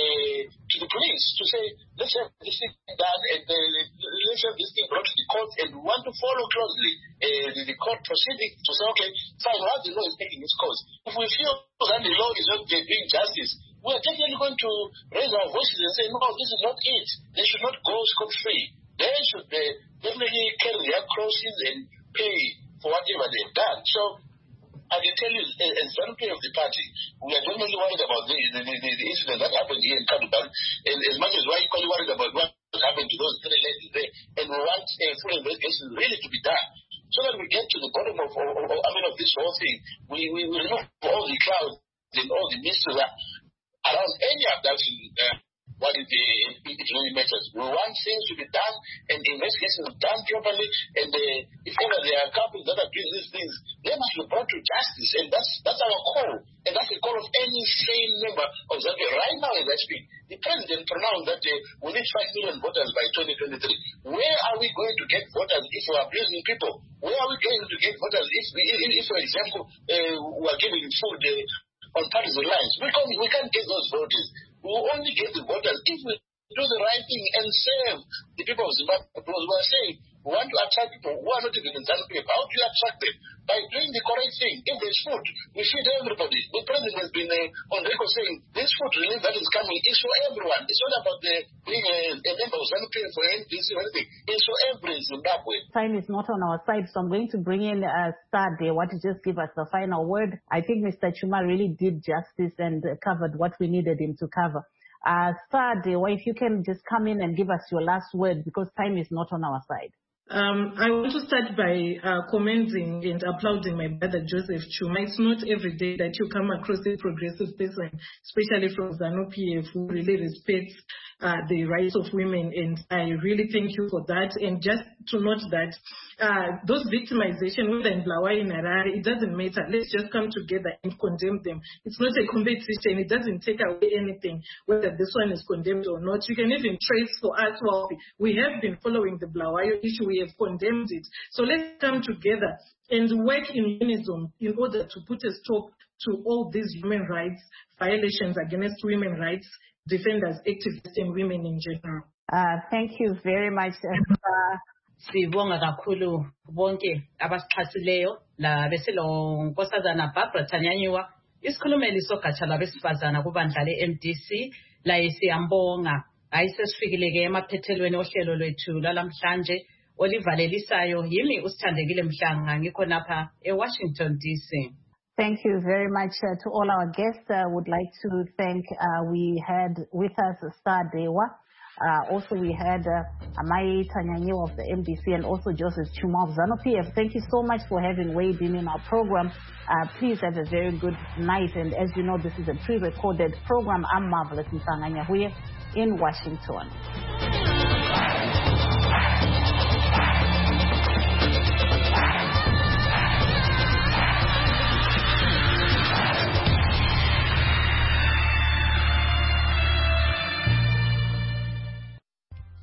to the police to say, let's have this thing done and let's have this thing brought to the court, and we want to follow closely the court proceeding to say, okay, fine, while the law is taking its course, if we feel that the law is not doing justice, we are definitely going to raise our voices and say, no, this is not it. They should not go scot-free. They should definitely carry their crosses and pay for whatever they've done. So I can tell you, as ZANU-PF of the party, we are definitely worried about the incident that happened here in Kaduban, and as much as we're equally worried about what happened to those three ladies there, and we want a full investigation really to be done, so that we get to the bottom of this whole thing. We remove all the clouds and all the mystery around any abduction. What it really matters. We want things to be done and investigations done properly, and if ever there are couples that are doing these things, they must be brought to justice, and that's our call, and that's the call of any sane member of ZANU. Right now, as I speak, the President pronounced that we need 5 million voters by 2023. Where are we going to get voters if we are abusing people? Where are we going to get voters if for example, we are giving food on partisan lines? We can't get those voters. We will only get the voters if we do the right thing and save the people of Zimbabwe. Because we are saying we want to attract people who are not even in ZANU-PF. How do you attract them? By doing the correct thing. If there's food, we feed everybody. The President has been on record saying this food relief that is coming is for everyone. It's not about being a member of ZANU-PF for NDC or anything. It's for every Zimbabwe. Time is not on our side, so I'm going to bring in Sade. Want to just give us the final word? I think Mr. Chuma really did justice and covered what we needed him to cover. Sade, if you can just come in and give us your last word, because time is not on our side. I want to start by commending and applauding my brother Joseph Chuma. It's not every day that you come across a progressive person, especially from ZANU-PF, who really respects the rights of women, and I really thank you for that. And just to note that those victimization, whether in Bulawayo, in Harare, it doesn't matter. Let's just come together and condemn them. It's not a competition. It doesn't take away anything, whether this one is condemned or not. You can even trace for us, well, we have been following the Bulawayo issue. We have condemned it. So let's come together and work in unison in order to put a stop to all these human rights violations against women rights defenders, activists, and women in general. Thank you very much. Sibonga kakhulu bonke abasixhasileyo la besilo nkosazana Barbara Tanyanywa isikhulumeli sogatsha labesifazana kubandla le-MDC la siyambonga ayisesifikile ke emaphethelweni ohlelo lwethu lalamhlanje olivalelisayo yimi usithandekile Mhlanga ngikho napha eWashington DC. Thank you very much to all our guests. Would like to thank we had with us Star Dewa. Also, we had Amai Tanyanywa of the MDC and also Joseph Chuma of ZANU-PF. Thank you so much for having weighed in our program. Please have a very good night. And as you know, this is a pre-recorded program. I'm Marvelous Msanganya here in Washington.